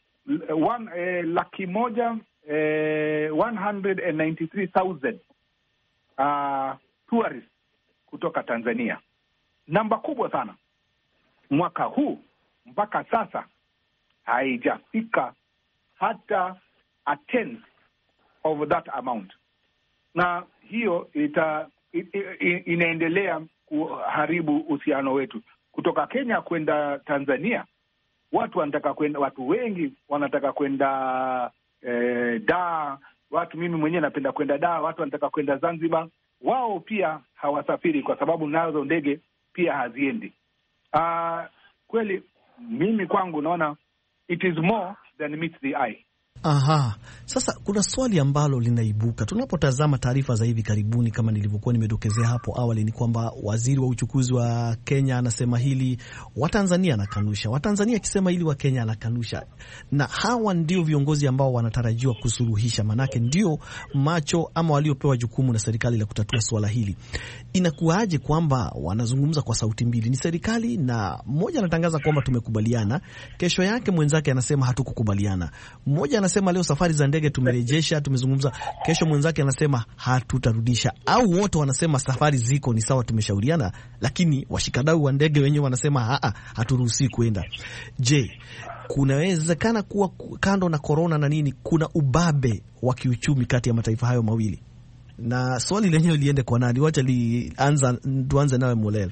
193,000 tourists kutoka Tanzania, namba kubwa sana. Mwaka huu mpaka sasa haijafika hata a tenth of that amount, na hiyo inaendelea kuharibu uhusiano wetu. Kutoka Kenya kwenda Tanzania, watu wengi wanataka kwenda Dar. Mimi mwenyewe napenda kwenda Dar. Watu wanataka kwenda Zanzibar, wao pia hawasafiri kwa sababu nazo ndege pia haziendi. Kweli mimi kwangu naona it is more than meets the eye. Aha. Sasa kuna swali ambalo linaibuka tunapotazama taarifa za hivi karibuni, kama nilivyokuwa nimedokezea hapo awali, ni kwamba waziri wa uchukuzi wa Kenya anasema hili, wa Tanzania anakanusha, wa Tanzania akisema hili, wa Kenya anakanusha, na hawa ndio viongozi ambao wanatarajiwa kusuluhisha, manake ndio macho ama waliopewa jukumu na serikali la kutatua swala hili. Inakuwaje kwamba wanazungumza kwa sauti mbili? Ni serikali na mmoja anatangaza kwamba tumekubaliana, kesho yake mwenzake anasema hatukukubaliana. Mmoja anasema leo safari za ndege tumerejesha, tumezungumza, kesho mwenzake anasema hatutarudisha, au wote wanasema safari ziko ni sawa, tumeshauriana, lakini washikadau wa ndege wenyewe wanasema haturuhusi kuenda. Je, kunawezekana kuwa kando na corona na nini, kuna ubabe wa kiuchumi kati ya mataifa hayo mawili? Na swali lenyewe liende kwa nani? Wacha tuanze nawe Molel.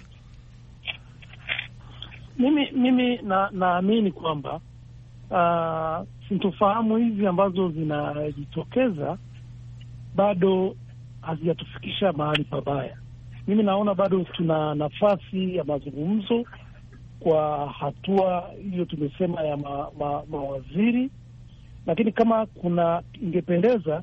Mimi naamini kwamba sintofahamu hizi ambazo zinajitokeza bado hazijatufikisha mahali pabaya. Mimi naona bado tuna nafasi ya mazungumzo kwa hatua hiyo tumesema ya mawaziri, lakini kama kuna ingependeza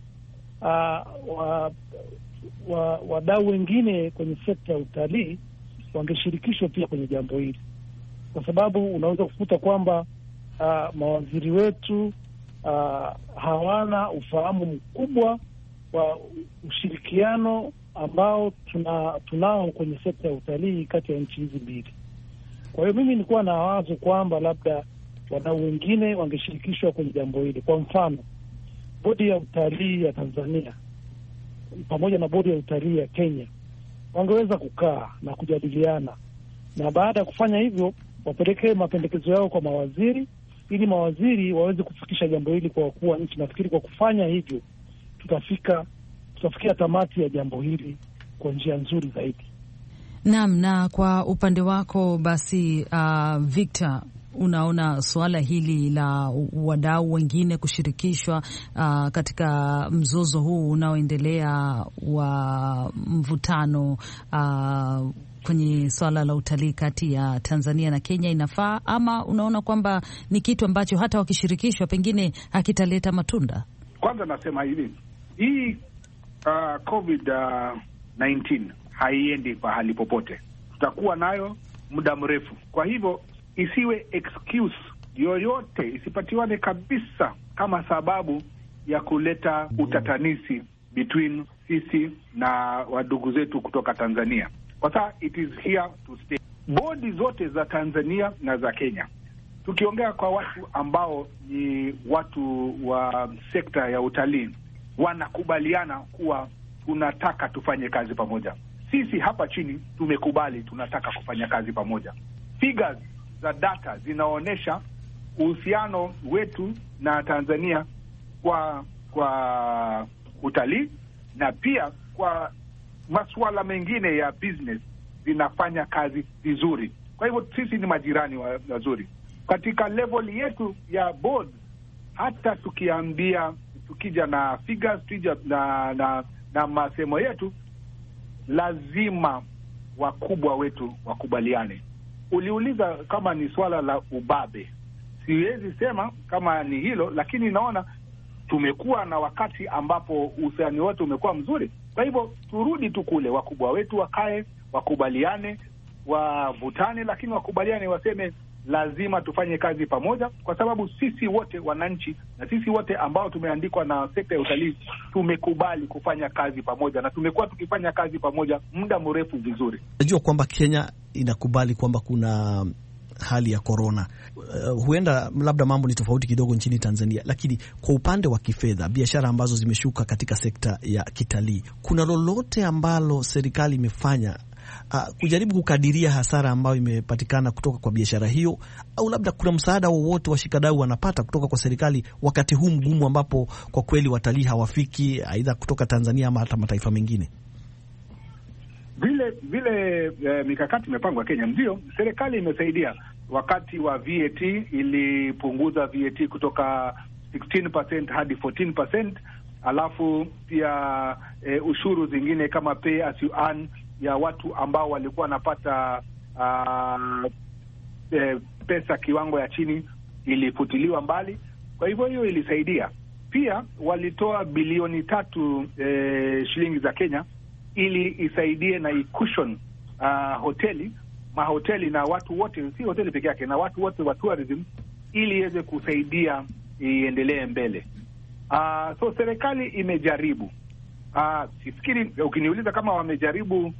wadau wengine kwenye sekta ya utalii wangeshirikishwa pia kwenye jambo hili, kwa sababu unaweza kukuta kwamba mawaziri wetu hawana ufahamu mkubwa wa ushirikiano ambao tunao kwenye sekta ya utalii kati ya nchi hizi mbili. Kwa hiyo mimi nilikuwa na wazo kwamba labda wadau wengine wangeshirikishwa kwenye jambo hili. Kwa mfano, bodi ya utalii ya Tanzania pamoja na bodi ya utalii ya Kenya wangeweza kukaa na kujadiliana, na baada ya kufanya hivyo wapeleke mapendekezo yao kwa mawaziri, ili mawaziri waweze kufikisha jambo hili kwa wakuu wa nchi. Nafikiri kwa kufanya hivyo tutafikia tamati ya jambo hili kwa njia nzuri zaidi. Naam. Na kwa upande wako basi, Victor, unaona suala hili la wadau wengine kushirikishwa katika mzozo huu unaoendelea wa mvutano kwenye swala la utalii kati ya Tanzania na Kenya inafaa, ama unaona kwamba ni kitu ambacho hata wakishirikishwa pengine hakitaleta matunda? Kwanza nasema hivi, hii COVID-19 haiendi pahali popote, tutakuwa nayo muda mrefu. Kwa hivyo isiwe excuse yoyote, isipatiwane kabisa kama sababu ya kuleta utatanisi between sisi na wadugu zetu kutoka Tanzania. Kwa sababu it is here to stay. Bodi zote za Tanzania na za Kenya, tukiongea kwa watu ambao ni watu wa sekta ya utalii, wanakubaliana kuwa tunataka tufanye kazi pamoja. Sisi hapa chini tumekubali tunataka kufanya kazi pamoja. Figures za data zinaonyesha uhusiano wetu na Tanzania kwa utalii na pia kwa masuala mengine ya business zinafanya kazi vizuri. Kwa hivyo sisi ni majirani wazuri. Katika level yetu ya board, hata tukija na figures, tukija na masemo yetu, lazima wakubwa wetu wakubaliane. Uliuliza kama ni swala la ubabe. Siwezi sema kama ni hilo, lakini naona tumekuwa na wakati ambapo uhusiano wetu umekuwa mzuri. Kwa hivyo turudi tu kule, wakubwa wetu wakae, wakubaliane, wavutane, lakini wakubaliane, waseme lazima tufanye kazi pamoja, kwa sababu sisi wote wananchi na sisi wote ambao tumeandikwa na sekta ya utalii tumekubali kufanya kazi pamoja, na tumekuwa tukifanya kazi pamoja muda mrefu vizuri. Najua kwamba Kenya inakubali kwamba kuna hali ya corona. Huenda labda mambo ni tofauti kidogo nchini Tanzania, lakini kwa upande wa kifedha, biashara ambazo zimeshuka katika sekta ya kitalii, kuna lolote ambalo serikali imefanya kujaribu kukadiria hasara ambayo imepatikana kutoka kwa biashara hiyo, au labda kuna msaada wowote washikadau wanapata kutoka kwa serikali wakati huu mgumu ambapo kwa kweli watalii hawafiki, aidha kutoka Tanzania ama hata mataifa mengine? Vile mikakati imepangwa Kenya, ndio serikali imesaidia. Wakati wa VAT ilipunguza VAT kutoka 16% hadi 14%, alafu pia ushuru zingine kama pay as you earn ya watu ambao walikuwa wanapata pesa kiwango ya chini ilifutiliwa mbali. Kwa hivyo hiyo ilisaidia. pia walitoa bilioni 3 shilingi za Kenya ili isaidie na icushion mahoteli na watu wote, si hoteli peke yake, na watu wote wa tourism, ili iweze kusaidia iendelee mbele. So serikali imejaribu. Sifikiri, ukiniuliza kama wamejaribu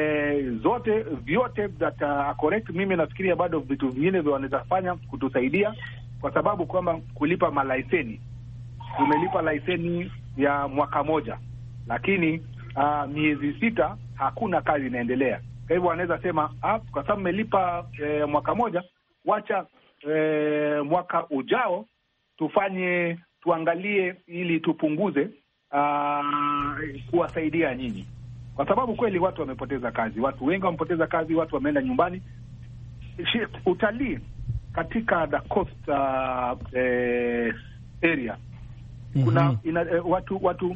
vyote that are correct, mimi nafikiria bado vitu vingine vya wanaweza fanya kutusaidia, kwa sababu kwamba kulipa malaiseni, tumelipa laiseni ya mwaka moja, lakini miezi 6 hakuna kazi inaendelea. Kwa hivyo wanaweza sema kwa sababu mmelipa mwaka moja, wacha mwaka ujao tuangalie ili tupunguze kuwasaidia nyinyi, kwa sababu kweli watu wamepoteza kazi, watu wengi wamepoteza kazi, watu wameenda nyumbani. Utalii katika the coast area kuna watu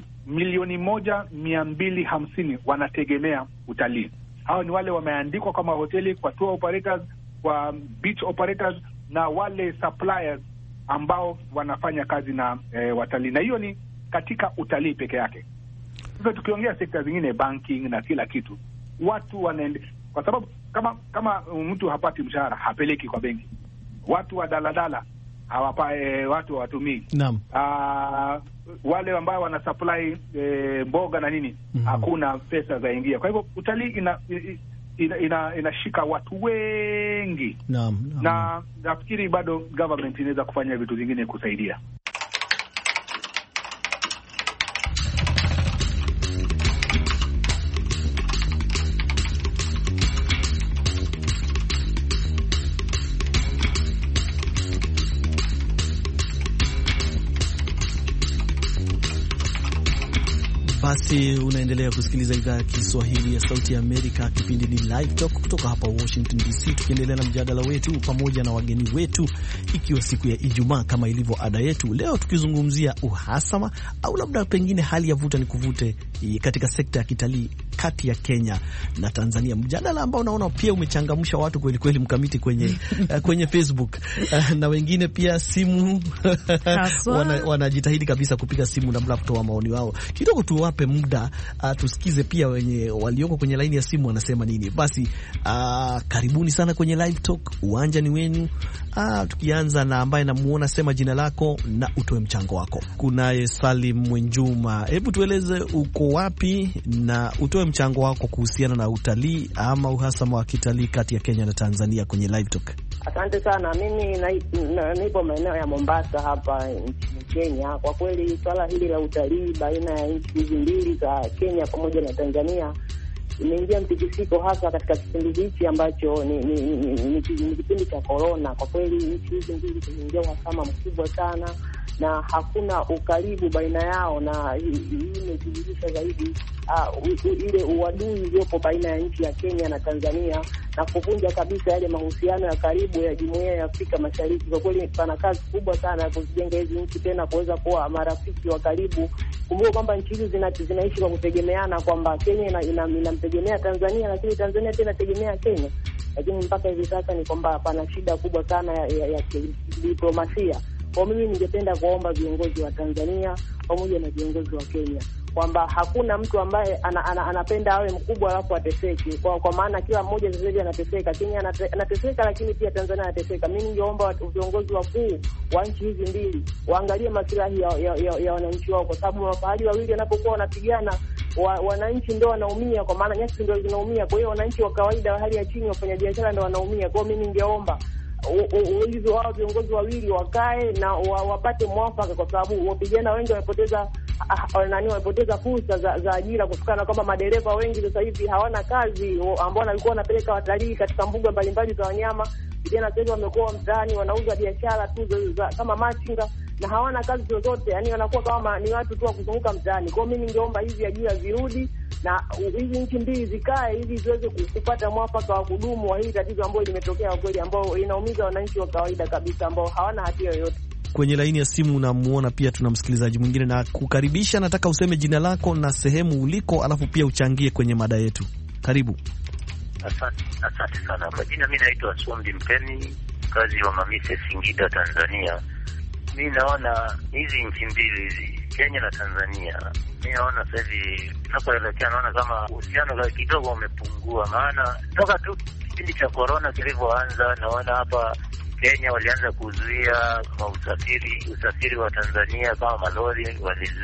1,250,000 wanategemea utalii. Hao ni wale wameandikwa kama hoteli, kwa tour operators, kwa beach operators na wale suppliers ambao wanafanya kazi na watalii, na hiyo ni katika utalii peke yake. Sasa tukiongea sekta zingine, banking na kila kitu, watu wanaende, kwa sababu kama mtu hapati mshahara hapeleki kwa benki. Watu wa daladala watu hawatumii. Naam. Wale ambao wana supply mboga na nini, hakuna pesa zaingia. Kwa hivyo utalii inashika watu wengi. Naam. Na nafikiri bado government inaweza kufanya vitu vingine kusaidia. Basi unaendelea kusikiliza idhaa ya Kiswahili ya Sauti ya Amerika. Kipindi ni Live Talk kutoka hapa Washington DC, tukiendelea na mjadala wetu pamoja na wageni wetu, ikiwa siku ya Ijumaa kama ilivyo ada yetu. Leo tukizungumzia uhasama au labda pengine hali ya vuta ni kuvute katika sekta ya kitalii kati ya Kenya na Tanzania, mjadala ambao naona pia umechangamsha watu kweli kweli, mkamiti kwenye Facebook na wengine pia simu wanajitahidi kabisa kupiga simu na kutoa maoni wao. Kidogo tuwape muda tusikize pia wenye walioko kwenye laini ya simu wanasema nini. Basi karibuni sana kwenye Live Talk, uwanja ni wenu. Tukianza na ambaye namuona, sema jina lako na utoe mchango wako. Kunaye Salim Mwenjuma, hebu tueleze uko wapi na utoe mchango wako kuhusiana na utalii ama uhasama wa kitalii kati ya Kenya na Tanzania kwenye Live Talk. Asante sana. Mimi nipo maeneo ya Mombasa hapa nchini Kenya. Kwa kweli swala hili la utalii baina ya nchi hizi mbili za Kenya pamoja na Tanzania imeingia mtikisiko, hasa katika kipindi hichi ambacho ni kipindi cha corona. Kwa kweli nchi hizi mbili zimeingia uhasama mkubwa sana na hakuna ukaribu baina yao, na hii imedhihirisha zaidi ile uadui uliopo baina ya nchi ya Kenya na Tanzania na kuvunja kabisa yale mahusiano ya karibu ya Jumuiya ya Afrika Mashariki. Kwa kweli pana kazi kubwa sana ya kuzijenga hizi nchi tena kuweza kuwa marafiki wa karibu. Kumbuka kwamba nchi hizi zinaishi kwa kutegemeana, kwamba Kenya inamtegemea Tanzania, lakini Tanzania tena inategemea Kenya. Lakini mpaka hivi sasa ni kwamba pana shida kubwa sana ya diplomasia. Kwa mimi ningependa kuomba viongozi wa Tanzania pamoja na viongozi wa Kenya kwamba hakuna mtu ambaye anapenda awe mkubwa alafu ateseke, kwa maana kila mmoja sasa hivi anateseka. Kenya anateseka, lakini pia Tanzania anateseka. Mimi ningeomba viongozi wakuu wa nchi hizi mbili waangalie maslahi ya wananchi wao, kwa sababu mafahali wawili wanapokuwa wanapigana, wananchi ndio wanaumia, kwa maana nyasi ndio zinaumia. Kwa hiyo wananchi wa kawaida wa hali ya chini, wafanya biashara ndio wanaumia. Kwa hiyo mimi ningeomba hizo wao viongozi wawili wakae na wapate mwafaka, kwa sababu wapigana wengi wamepoteza fursa za ajira kutokana kwamba madereva wengi sasa hivi hawana kazi, ambao walikuwa wanapeleka watalii katika mbuga mbalimbali za wanyama. Vijana sasa wamekuwa mtaani wanauza biashara tu kama machinga na hawana kazi zozote, yani wanakuwa kama ni watu tu wa kuzunguka mtaani. Kwa hiyo mimi ningeomba hizi ajira zirudi na hizi nchi mbili zikae ili ziweze kupata mwafaka wa kudumu wa hili tatizo ambalo limetokea kwa kweli, ambao inaumiza wananchi wa kawaida kabisa ambao hawana hatia yoyote. Kwenye laini ya simu namuona pia tuna msikilizaji mwingine, na kukaribisha, nataka useme jina lako na sehemu uliko, alafu pia uchangie kwenye mada yetu. Karibu. Asante sana. Kwa jina mimi naitwa Swamdi Mpeni, kazi wa Mamise, Singida, Tanzania. mi naona hizi nchi mbili hizi, Kenya na Tanzania, mi naona sasa hivi tunapoelekea, naona kama uhusiano kidogo umepungua. Maana toka tu kipindi cha corona kilivyoanza, naona hapa Kenya walianza kuzuia usafiri wa Tanzania, kama malori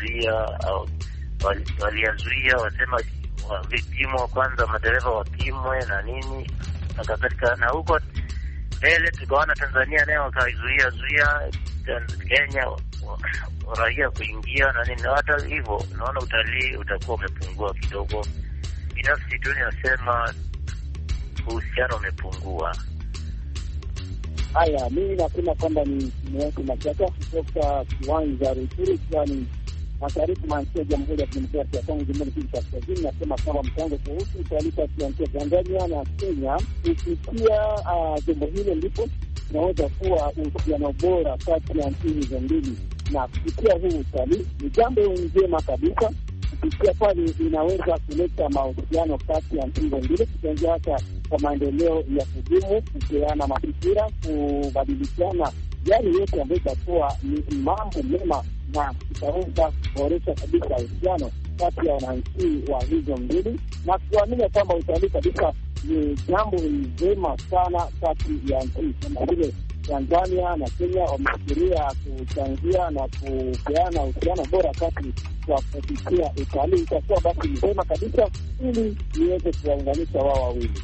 waliyazuia, wasema vipimo kwanza, madereva wapimwe na nini na kadhalika. Na huko mbele tukaona Tanzania nayo wakaizuia Kenya raia kuingia na nini. Hata hivyo naona utalii utakuwa umepungua kidogo. Binafsi tu ninasema uhusiano umepungua. Haya, mimi nasema kwamba ni tunataka kutoka kiwanja Rutshuru kwani mashariki mwa nchi ya Jamhuri ya Kidemokrasia ya Kongo, Jamhuri ya Kaskazini. Nasema kwamba mchango kuhusu utalii kati ya nchi ya Tanzania na Kenya, kupitia jambo hilo ndipo tunaweza kuwa uhusiano bora kati ya nchi hizo mbili, na kupitia huu utalii ni jambo njema kabisa. Kupitia pale inaweza kuleta mahusiano kati ya nchi hizo mbili, kuchangia hata kwa maendeleo ya kudumu, kupeana mafikira, kubadilishana yale yote ambayo itakuwa ni mambo mema, na itaweza kuboresha kabisa uhusiano kati ya wananchi wa hizo mbili, na kuamini kwamba utalii kabisa ni jambo njema sana kati ya nchi kama vile Tanzania na Kenya. Wamefikiria kuchangia na kupeana uhusiano bora kati kwa kupitia utalii. Itakuwa basi njema kabisa ili iweze kuwaunganisha wao wawili.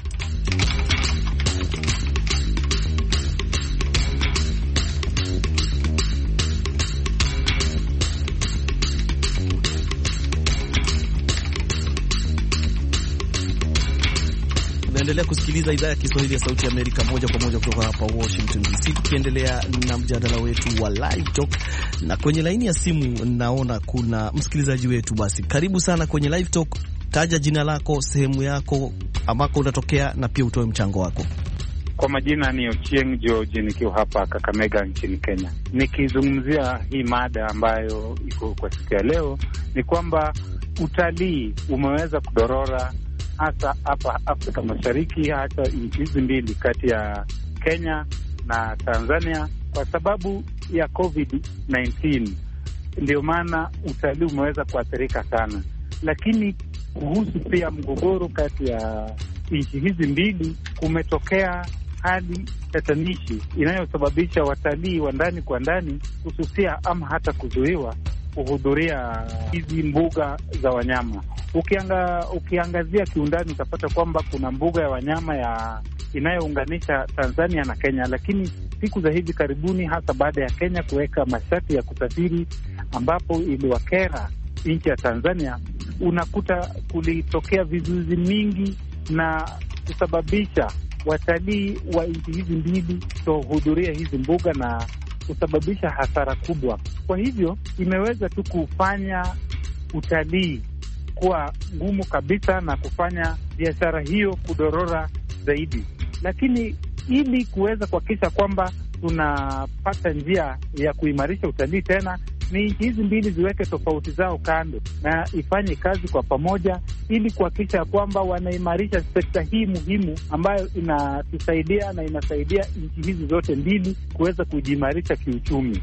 Unaendelea kusikiliza idhaa ya Kiswahili ya Sauti ya Amerika moja kwa moja kutoka hapa Washington DC, tukiendelea na mjadala wetu wa Live Talk. Na kwenye laini ya simu naona kuna msikilizaji wetu. Basi karibu sana kwenye Live Talk. Taja jina lako, sehemu yako ambako unatokea, na pia utoe mchango wako. Kwa majina ni Ochieng George, nikiwa hapa Kakamega nchini Kenya. Nikizungumzia hii mada ambayo iko kwa siku ya leo, ni kwamba utalii umeweza kudorora hasa hapa Afrika Mashariki, hata nchi hizi mbili kati ya Kenya na Tanzania, kwa sababu ya COVID-19. Ndio maana utalii umeweza kuathirika sana. Lakini kuhusu pia mgogoro kati ya nchi hizi mbili, kumetokea hali tatanishi inayosababisha watalii wa ndani kwa ndani kususia ama hata kuzuiwa kuhudhuria hizi mbuga za wanyama. Ukiangazia kiundani utapata kwamba kuna mbuga ya wanyama inayounganisha Tanzania na Kenya, lakini siku za hivi karibuni, hasa baada ya Kenya kuweka masharti ya kusafiri ambapo iliwakera nchi ya Tanzania, unakuta kulitokea vizuizi mingi na kusababisha watalii wa nchi hizi mbili kutohudhuria hizi mbuga na kusababisha hasara kubwa. Kwa hivyo imeweza tu kufanya utalii kuwa ngumu kabisa na kufanya biashara hiyo kudorora zaidi. Lakini ili kuweza kuhakikisha kwamba tunapata njia ya kuimarisha utalii tena, ni nchi hizi mbili ziweke tofauti zao kando na ifanye kazi kwa pamoja, ili kuhakikisha kwamba wanaimarisha sekta hii muhimu ambayo inatusaidia na inasaidia nchi hizi zote mbili kuweza kujiimarisha kiuchumi.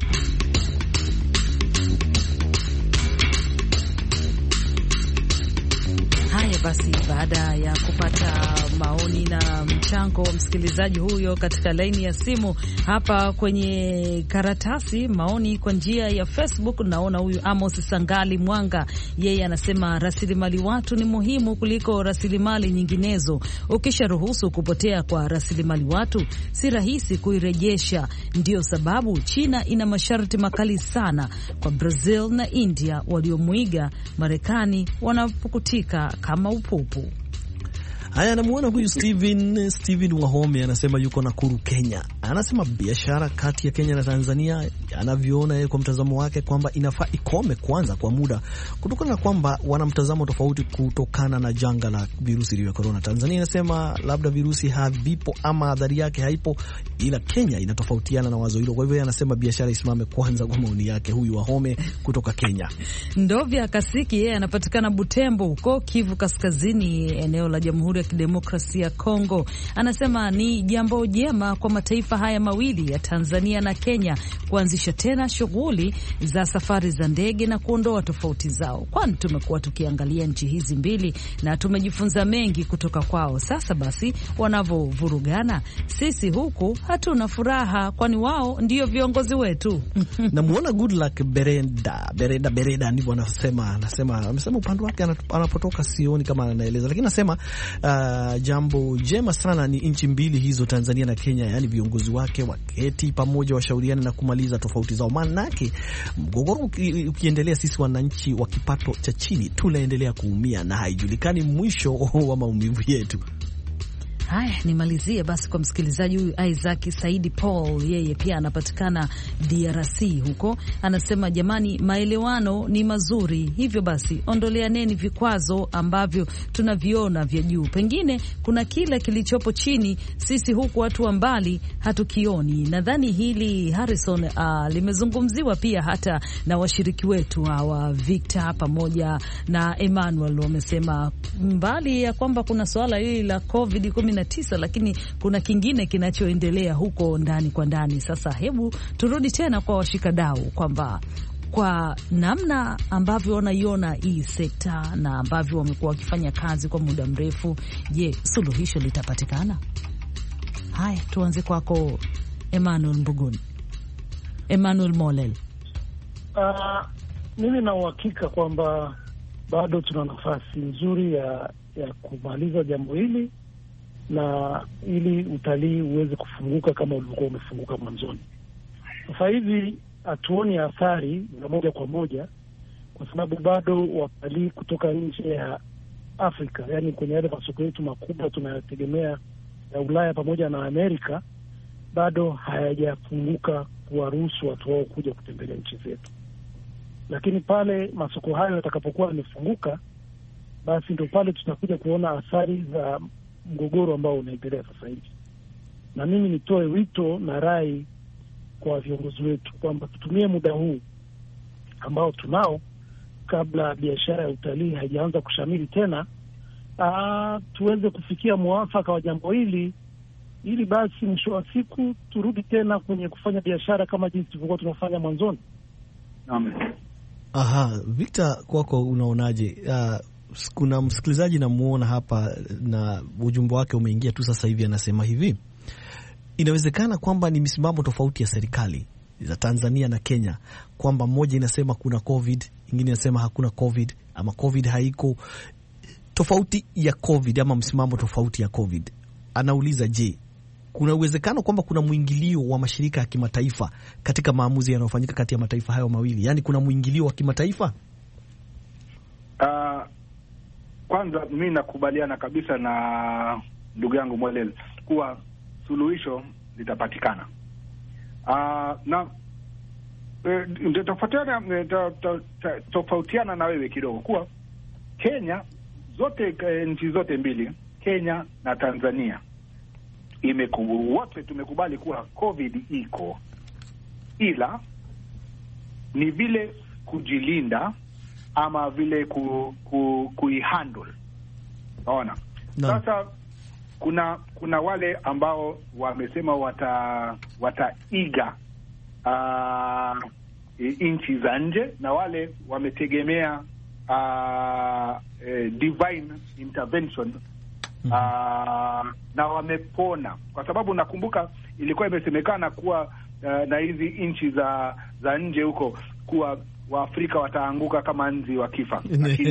Haya basi, baada ya kupata maoni na mchango wa msikilizaji huyo katika laini ya simu, hapa kwenye karatasi maoni kwa njia ya Facebook, naona huyu Amos Sangali Mwanga, yeye anasema rasilimali watu ni muhimu kuliko rasilimali nyinginezo. Ukisharuhusu kupotea kwa rasilimali watu, si rahisi kuirejesha. Ndio sababu China ina masharti makali sana kwa Brazil na India, waliomwiga Marekani wanapukutika kama upupu. Haya, namuona huyu Steven Wahome, anasema yuko Nakuru, Kenya. Anasema biashara kati ya Kenya na Tanzania, anavyoona yeye kwa mtazamo wake, kwamba inafaa ikome kwanza kwa muda, kutokana na kwamba wana mtazamo tofauti kutokana na janga la virusi vya corona. Tanzania inasema labda virusi havipo ama adhari yake haipo, ila Kenya inatofautiana na wazo hilo. Kwa hivyo anasema biashara isimame kwanza, kwa maoni yake huyu Wahome kutoka Kenya. Ndovya Kasiki, yeye anapatikana Butembo huko Kivu Kaskazini, eneo la Jamhuri ya Kidemokrasia ya Kongo. Anasema ni jambo jema kwa mataifa haya mawili ya Tanzania na Kenya kuanzisha tena shughuli za safari za ndege na kuondoa tofauti zao, kwani tumekuwa tukiangalia nchi hizi mbili na tumejifunza mengi kutoka kwao. Sasa basi wanavovurugana, sisi huku hatuna furaha, kwani wao ndio viongozi wetu. Namuona Goodluck Bereda ndivyo amesema upande wake anapotoka, sioni kama anaeleza, lakini anasema jambo jema sana ni nchi mbili hizo, Tanzania na Kenya, yani viongozi wake waketi pamoja, washauriane na kumaliza tofauti zao, maanake mgogoro ukiendelea, sisi wananchi wa kipato cha chini tunaendelea kuumia na haijulikani mwisho wa maumivu yetu. Haya, nimalizie basi kwa msikilizaji huyu Isaac Saidi Paul, yeye pia anapatikana DRC huko. Anasema jamani, maelewano ni mazuri, hivyo basi ondoleaneni vikwazo ambavyo tunaviona vya juu, pengine kuna kile kilichopo chini, sisi huku watu wa mbali hatukioni. Nadhani hili Harrison limezungumziwa pia hata na washiriki wetu hawa Victor pamoja na Emmanuel, wamesema mbali ya kwamba kuna swala hili la COVID-19, lakini kuna kingine kinachoendelea huko ndani kwa ndani. Sasa hebu turudi tena kwa washikadau kwamba kwa namna ambavyo wanaiona hii sekta na ambavyo wamekuwa wakifanya kazi kwa muda mrefu, je, suluhisho litapatikana? Haya, tuanze kwako Emmanuel Mbuguni. Emmanuel Molel. Mimi na uhakika kwamba bado tuna nafasi nzuri ya kumaliza jambo hili na ili utalii uweze kufunguka kama ulivyokuwa umefunguka mwanzoni. Sasa hivi hatuoni athari za moja kwa moja, kwa sababu bado watalii kutoka nje ya Afrika, yani kwenye yale masoko yetu makubwa tunayotegemea ya Ulaya pamoja na Amerika, bado hayajafunguka kuwaruhusu watu wao kuja kutembelea nchi zetu. Lakini pale masoko hayo yatakapokuwa yamefunguka, basi ndio pale tutakuja kuona athari za mgogoro ambao unaendelea sasa hivi. Na mimi nitoe wito na rai kwa viongozi wetu kwamba tutumie muda huu ambao tunao kabla biashara ya utalii haijaanza kushamiri tena, tuweze kufikia mwafaka wa jambo hili, ili basi mwisho wa siku turudi tena kwenye kufanya biashara kama jinsi tulivyokuwa tunafanya mwanzoni. Aha, Victor, kwako unaonaje? Kuna msikilizaji namuona hapa na ujumbe wake umeingia tu sasa hivi, anasema hivi: inawezekana kwamba ni misimamo tofauti ya serikali za Tanzania na Kenya, kwamba mmoja inasema kuna COVID, ingine inasema hakuna COVID, ama COVID haiko, tofauti ya COVID ama msimamo tofauti ya COVID. Anauliza, je, kuna uwezekano kwamba kuna mwingilio wa mashirika ya kimataifa katika maamuzi yanayofanyika kati ya mataifa hayo mawili? Yaani kuna mwingilio wa kimataifa? Kwanza mimi nakubaliana kabisa na ndugu yangu Mwelel kuwa suluhisho litapatikana. Na tofautiana na wewe kidogo kuwa Kenya nchi zote mbili, Kenya na Tanzania, wote tumekubali kuwa COVID iko, ila ni vile kujilinda ama vile kuihandle. Naona sasa kuna wale ambao wamesema wataiga nchi za nje, na wale wametegemea divine intervention na wamepona, kwa sababu nakumbuka ilikuwa imesemekana kuwa na hizi nchi za nje huko kuwa Waafrika wataanguka kama nzi wakifa, lakini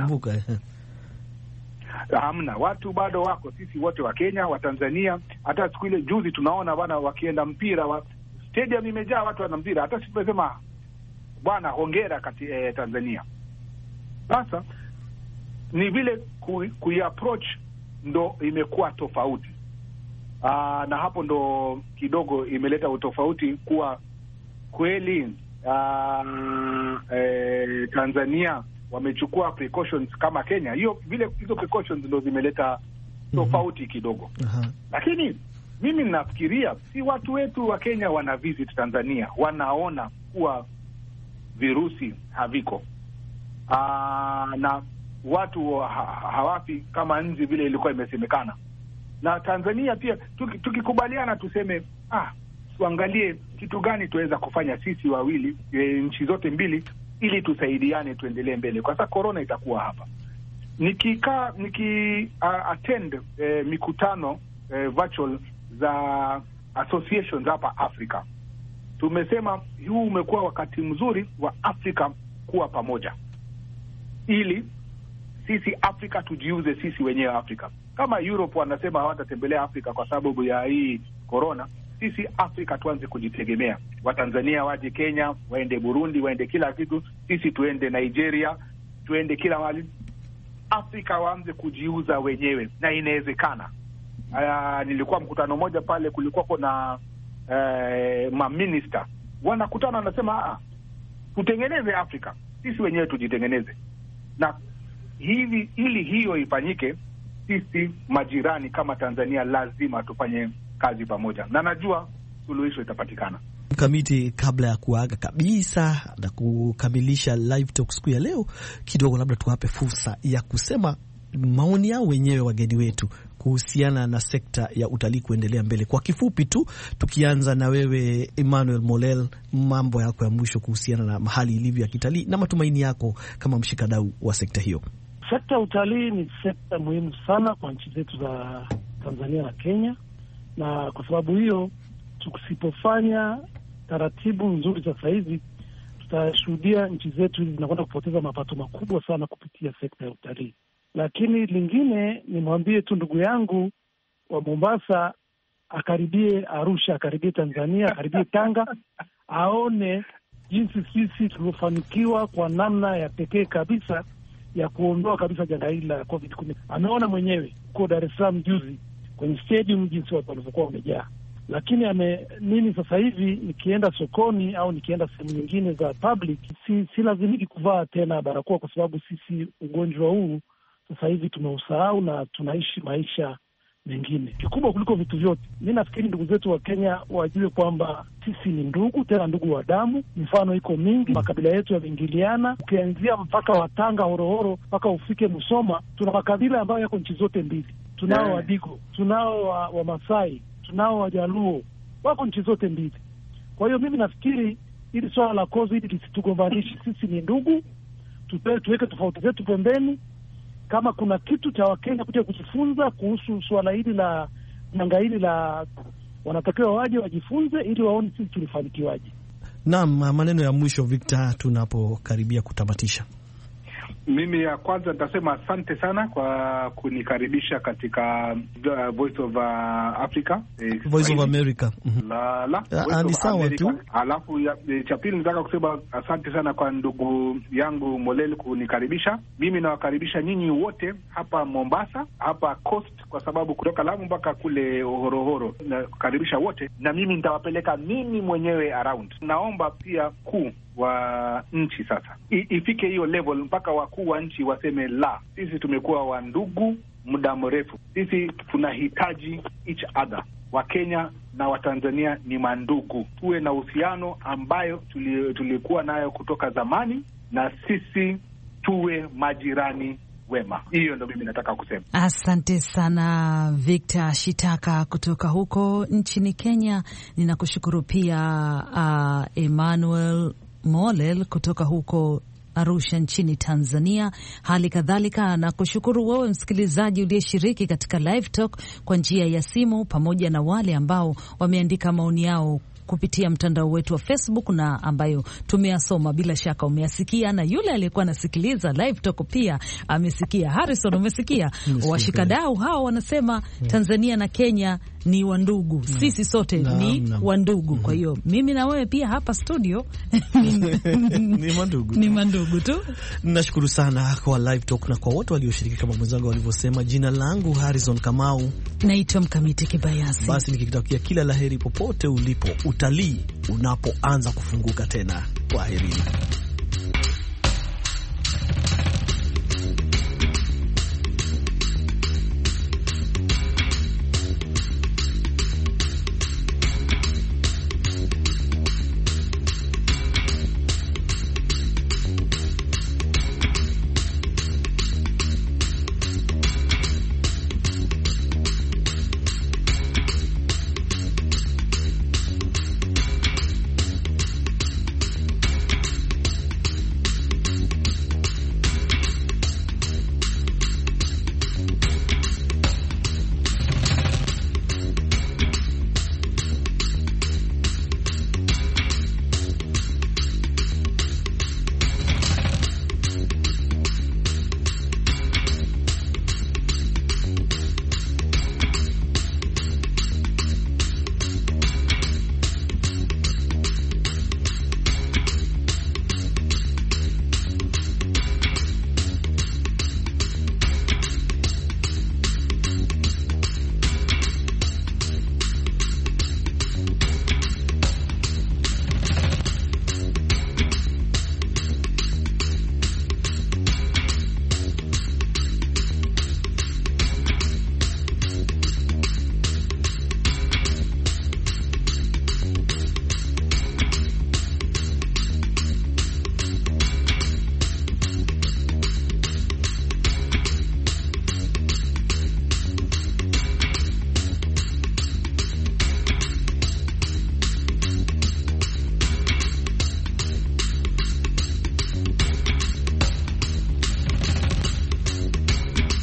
hamna. Watu bado wako, sisi wote wa Kenya, wa Tanzania. Hata siku ile juzi tunaona bwana wakienda mpira stadium imejaa watu wana mpira, hata sisi tunasema bwana hongera Tanzania. Sasa ni vile kuiapproach ndo imekuwa tofauti. Na hapo ndo kidogo imeleta utofauti kuwa kweli Tanzania wamechukua precautions kama Kenya. Hizo precautions ndo zimeleta tofauti kidogo. Lakini mimi ninafikiria si watu wetu wa Kenya wana visit Tanzania wanaona kuwa virusi haviko. Na watu hawafi kama nzi vile ilikuwa imesemekana. Na Tanzania pia tukikubaliana tuseme tuangalie kitu gani tuweza kufanya sisi wawili, nchi zote mbili, ili tusaidiane tuendelee mbele, kwa sababu corona itakuwa hapa. Attend mikutano virtual za associations hapa Afrika, tumesema huu umekuwa wakati mzuri wa Afrika kuwa pamoja, ili sisi Afrika tujiuze sisi wenyewe Afrika. Kama Europe wanasema hawatatembelea Afrika kwa sababu ya hii corona, sisi Afrika tuanze kujitegemea. Watanzania waje Kenya, waende Burundi, waende kila kitu, sisi tuende Nigeria, tuende kila mahali. Afrika waanze kujiuza wenyewe, na inawezekana. Nilikuwa mkutano moja pale, kulikuwa kuna maminister wanakutana, wanasema tutengeneze Afrika, sisi wenyewe tujitengeneze. Na ili hiyo ifanyike, sisi majirani kama Tanzania lazima tufanye kazi pamoja, na najua suluhisho itapatikana. Mkamiti, kabla ya kuaga kabisa na kukamilisha live talk siku ya leo, kidogo labda tuwape fursa ya kusema maoni yao wenyewe wageni wetu kuhusiana na sekta ya utalii kuendelea mbele. Kwa kifupi tu, tukianza na wewe Emmanuel Molel, mambo yako ya mwisho kuhusiana na mahali ilivyo ya kitalii na matumaini yako kama mshikadau wa sekta hiyo. Sekta ya utalii ni sekta muhimu sana kwa nchi zetu za Tanzania na Kenya, na kwa sababu hiyo tusipofanya taratibu nzuri sasa hivi, tutashuhudia nchi zetu zinakwenda kupoteza mapato makubwa sana kupitia sekta ya utalii. Lakini lingine, nimwambie tu ndugu yangu wa Mombasa akaribie Arusha, akaribie Tanzania, akaribie Tanga, aone jinsi sisi tuliofanikiwa kwa namna ya pekee kabisa ya kuondoa kabisa janga hili la COVID-19. Ameona mwenyewe kwa Dar es Salaam juzi kwenye stadium jinsi watu walivyokuwa wamejaa. Lakini mimi sasa hivi nikienda sokoni au nikienda sehemu nyingine za public, si lazimiki kuvaa tena barakoa, kwa sababu sisi ugonjwa huu sasa hivi tumeusahau na tunaishi maisha mengine. Kikubwa kuliko vitu vyote, mimi nafikiri ndugu zetu wa Kenya wajue kwamba sisi ni ndugu, tena ndugu wa damu. Mfano iko mingi, makabila yetu yameingiliana, ukianzia mpaka wa Tanga, Horohoro, mpaka ufike Musoma, tuna makabila ambayo yako nchi zote mbili. Tunao Wadigo, tunao wa Masai, tunao Wajaluo, wako nchi zote mbili. Kwa hiyo mimi nafikiri hili swala la COVID lisitugombanishi, sisi ni ndugu, tuweke tofauti zetu pembeni. Kama kuna kitu cha Wakenya kuja kujifunza kuhusu swala hili la janga hili la, wanatakiwa waje wajifunze ili waone sisi tulifanikiwaje. Naam, maneno ya mwisho Victor, tunapokaribia kutamatisha. Mimi ya kwanza nitasema asante sana kwa kunikaribisha katika Voice of Africa. Voice of America. Ni sawa tu. Alafu cha pili nataka kusema asante sana kwa ndugu yangu Molel kunikaribisha. Mimi nawakaribisha nyinyi wote hapa Mombasa, hapa Coast, kwa sababu kutoka Lamu mpaka kule Horohoro nakaribisha wote, na mimi nitawapeleka mimi mwenyewe around. Naomba pia wa nchi sasa ifike hiyo level mpaka wakuu wa nchi waseme sisi tumekuwa wa ndugu muda mrefu, sisi tunahitaji each other. Wakenya na Watanzania ni mandugu, tuwe na uhusiano ambayo tulikuwa nayo kutoka zamani, na sisi tuwe majirani wema. Hiyo ndio mimi nataka kusema. Asante sana Victor Shitaka kutoka huko nchini Kenya. Ninakushukuru pia Emmanuel Molel kutoka huko Arusha nchini Tanzania. Hali kadhalika na kushukuru wewe msikilizaji uliyeshiriki katika live talk kwa njia ya simu, pamoja na wale ambao wameandika maoni yao kupitia mtandao wetu wa Facebook na ambayo tumeyasoma. Bila shaka umeyasikia, na yule aliyekuwa anasikiliza live talk pia amesikia. Harrison, umesikia? Washikadau hao wanasema Tanzania na Kenya ni wandugu. Sisi sote ni wandugu. Kwa hiyo mimi na wewe pia hapa studio ni mandugu tu. Nashukuru sana kwa live talk na kwa wote walioshiriki kama mwenzangu walivyosema. Jina langu Harrison Kamau, naitwa Mkamiti Kibayasi. Basi nikikutakia kila laheri popote ulipo, utalii unapoanza kufunguka tena. Kwaherini.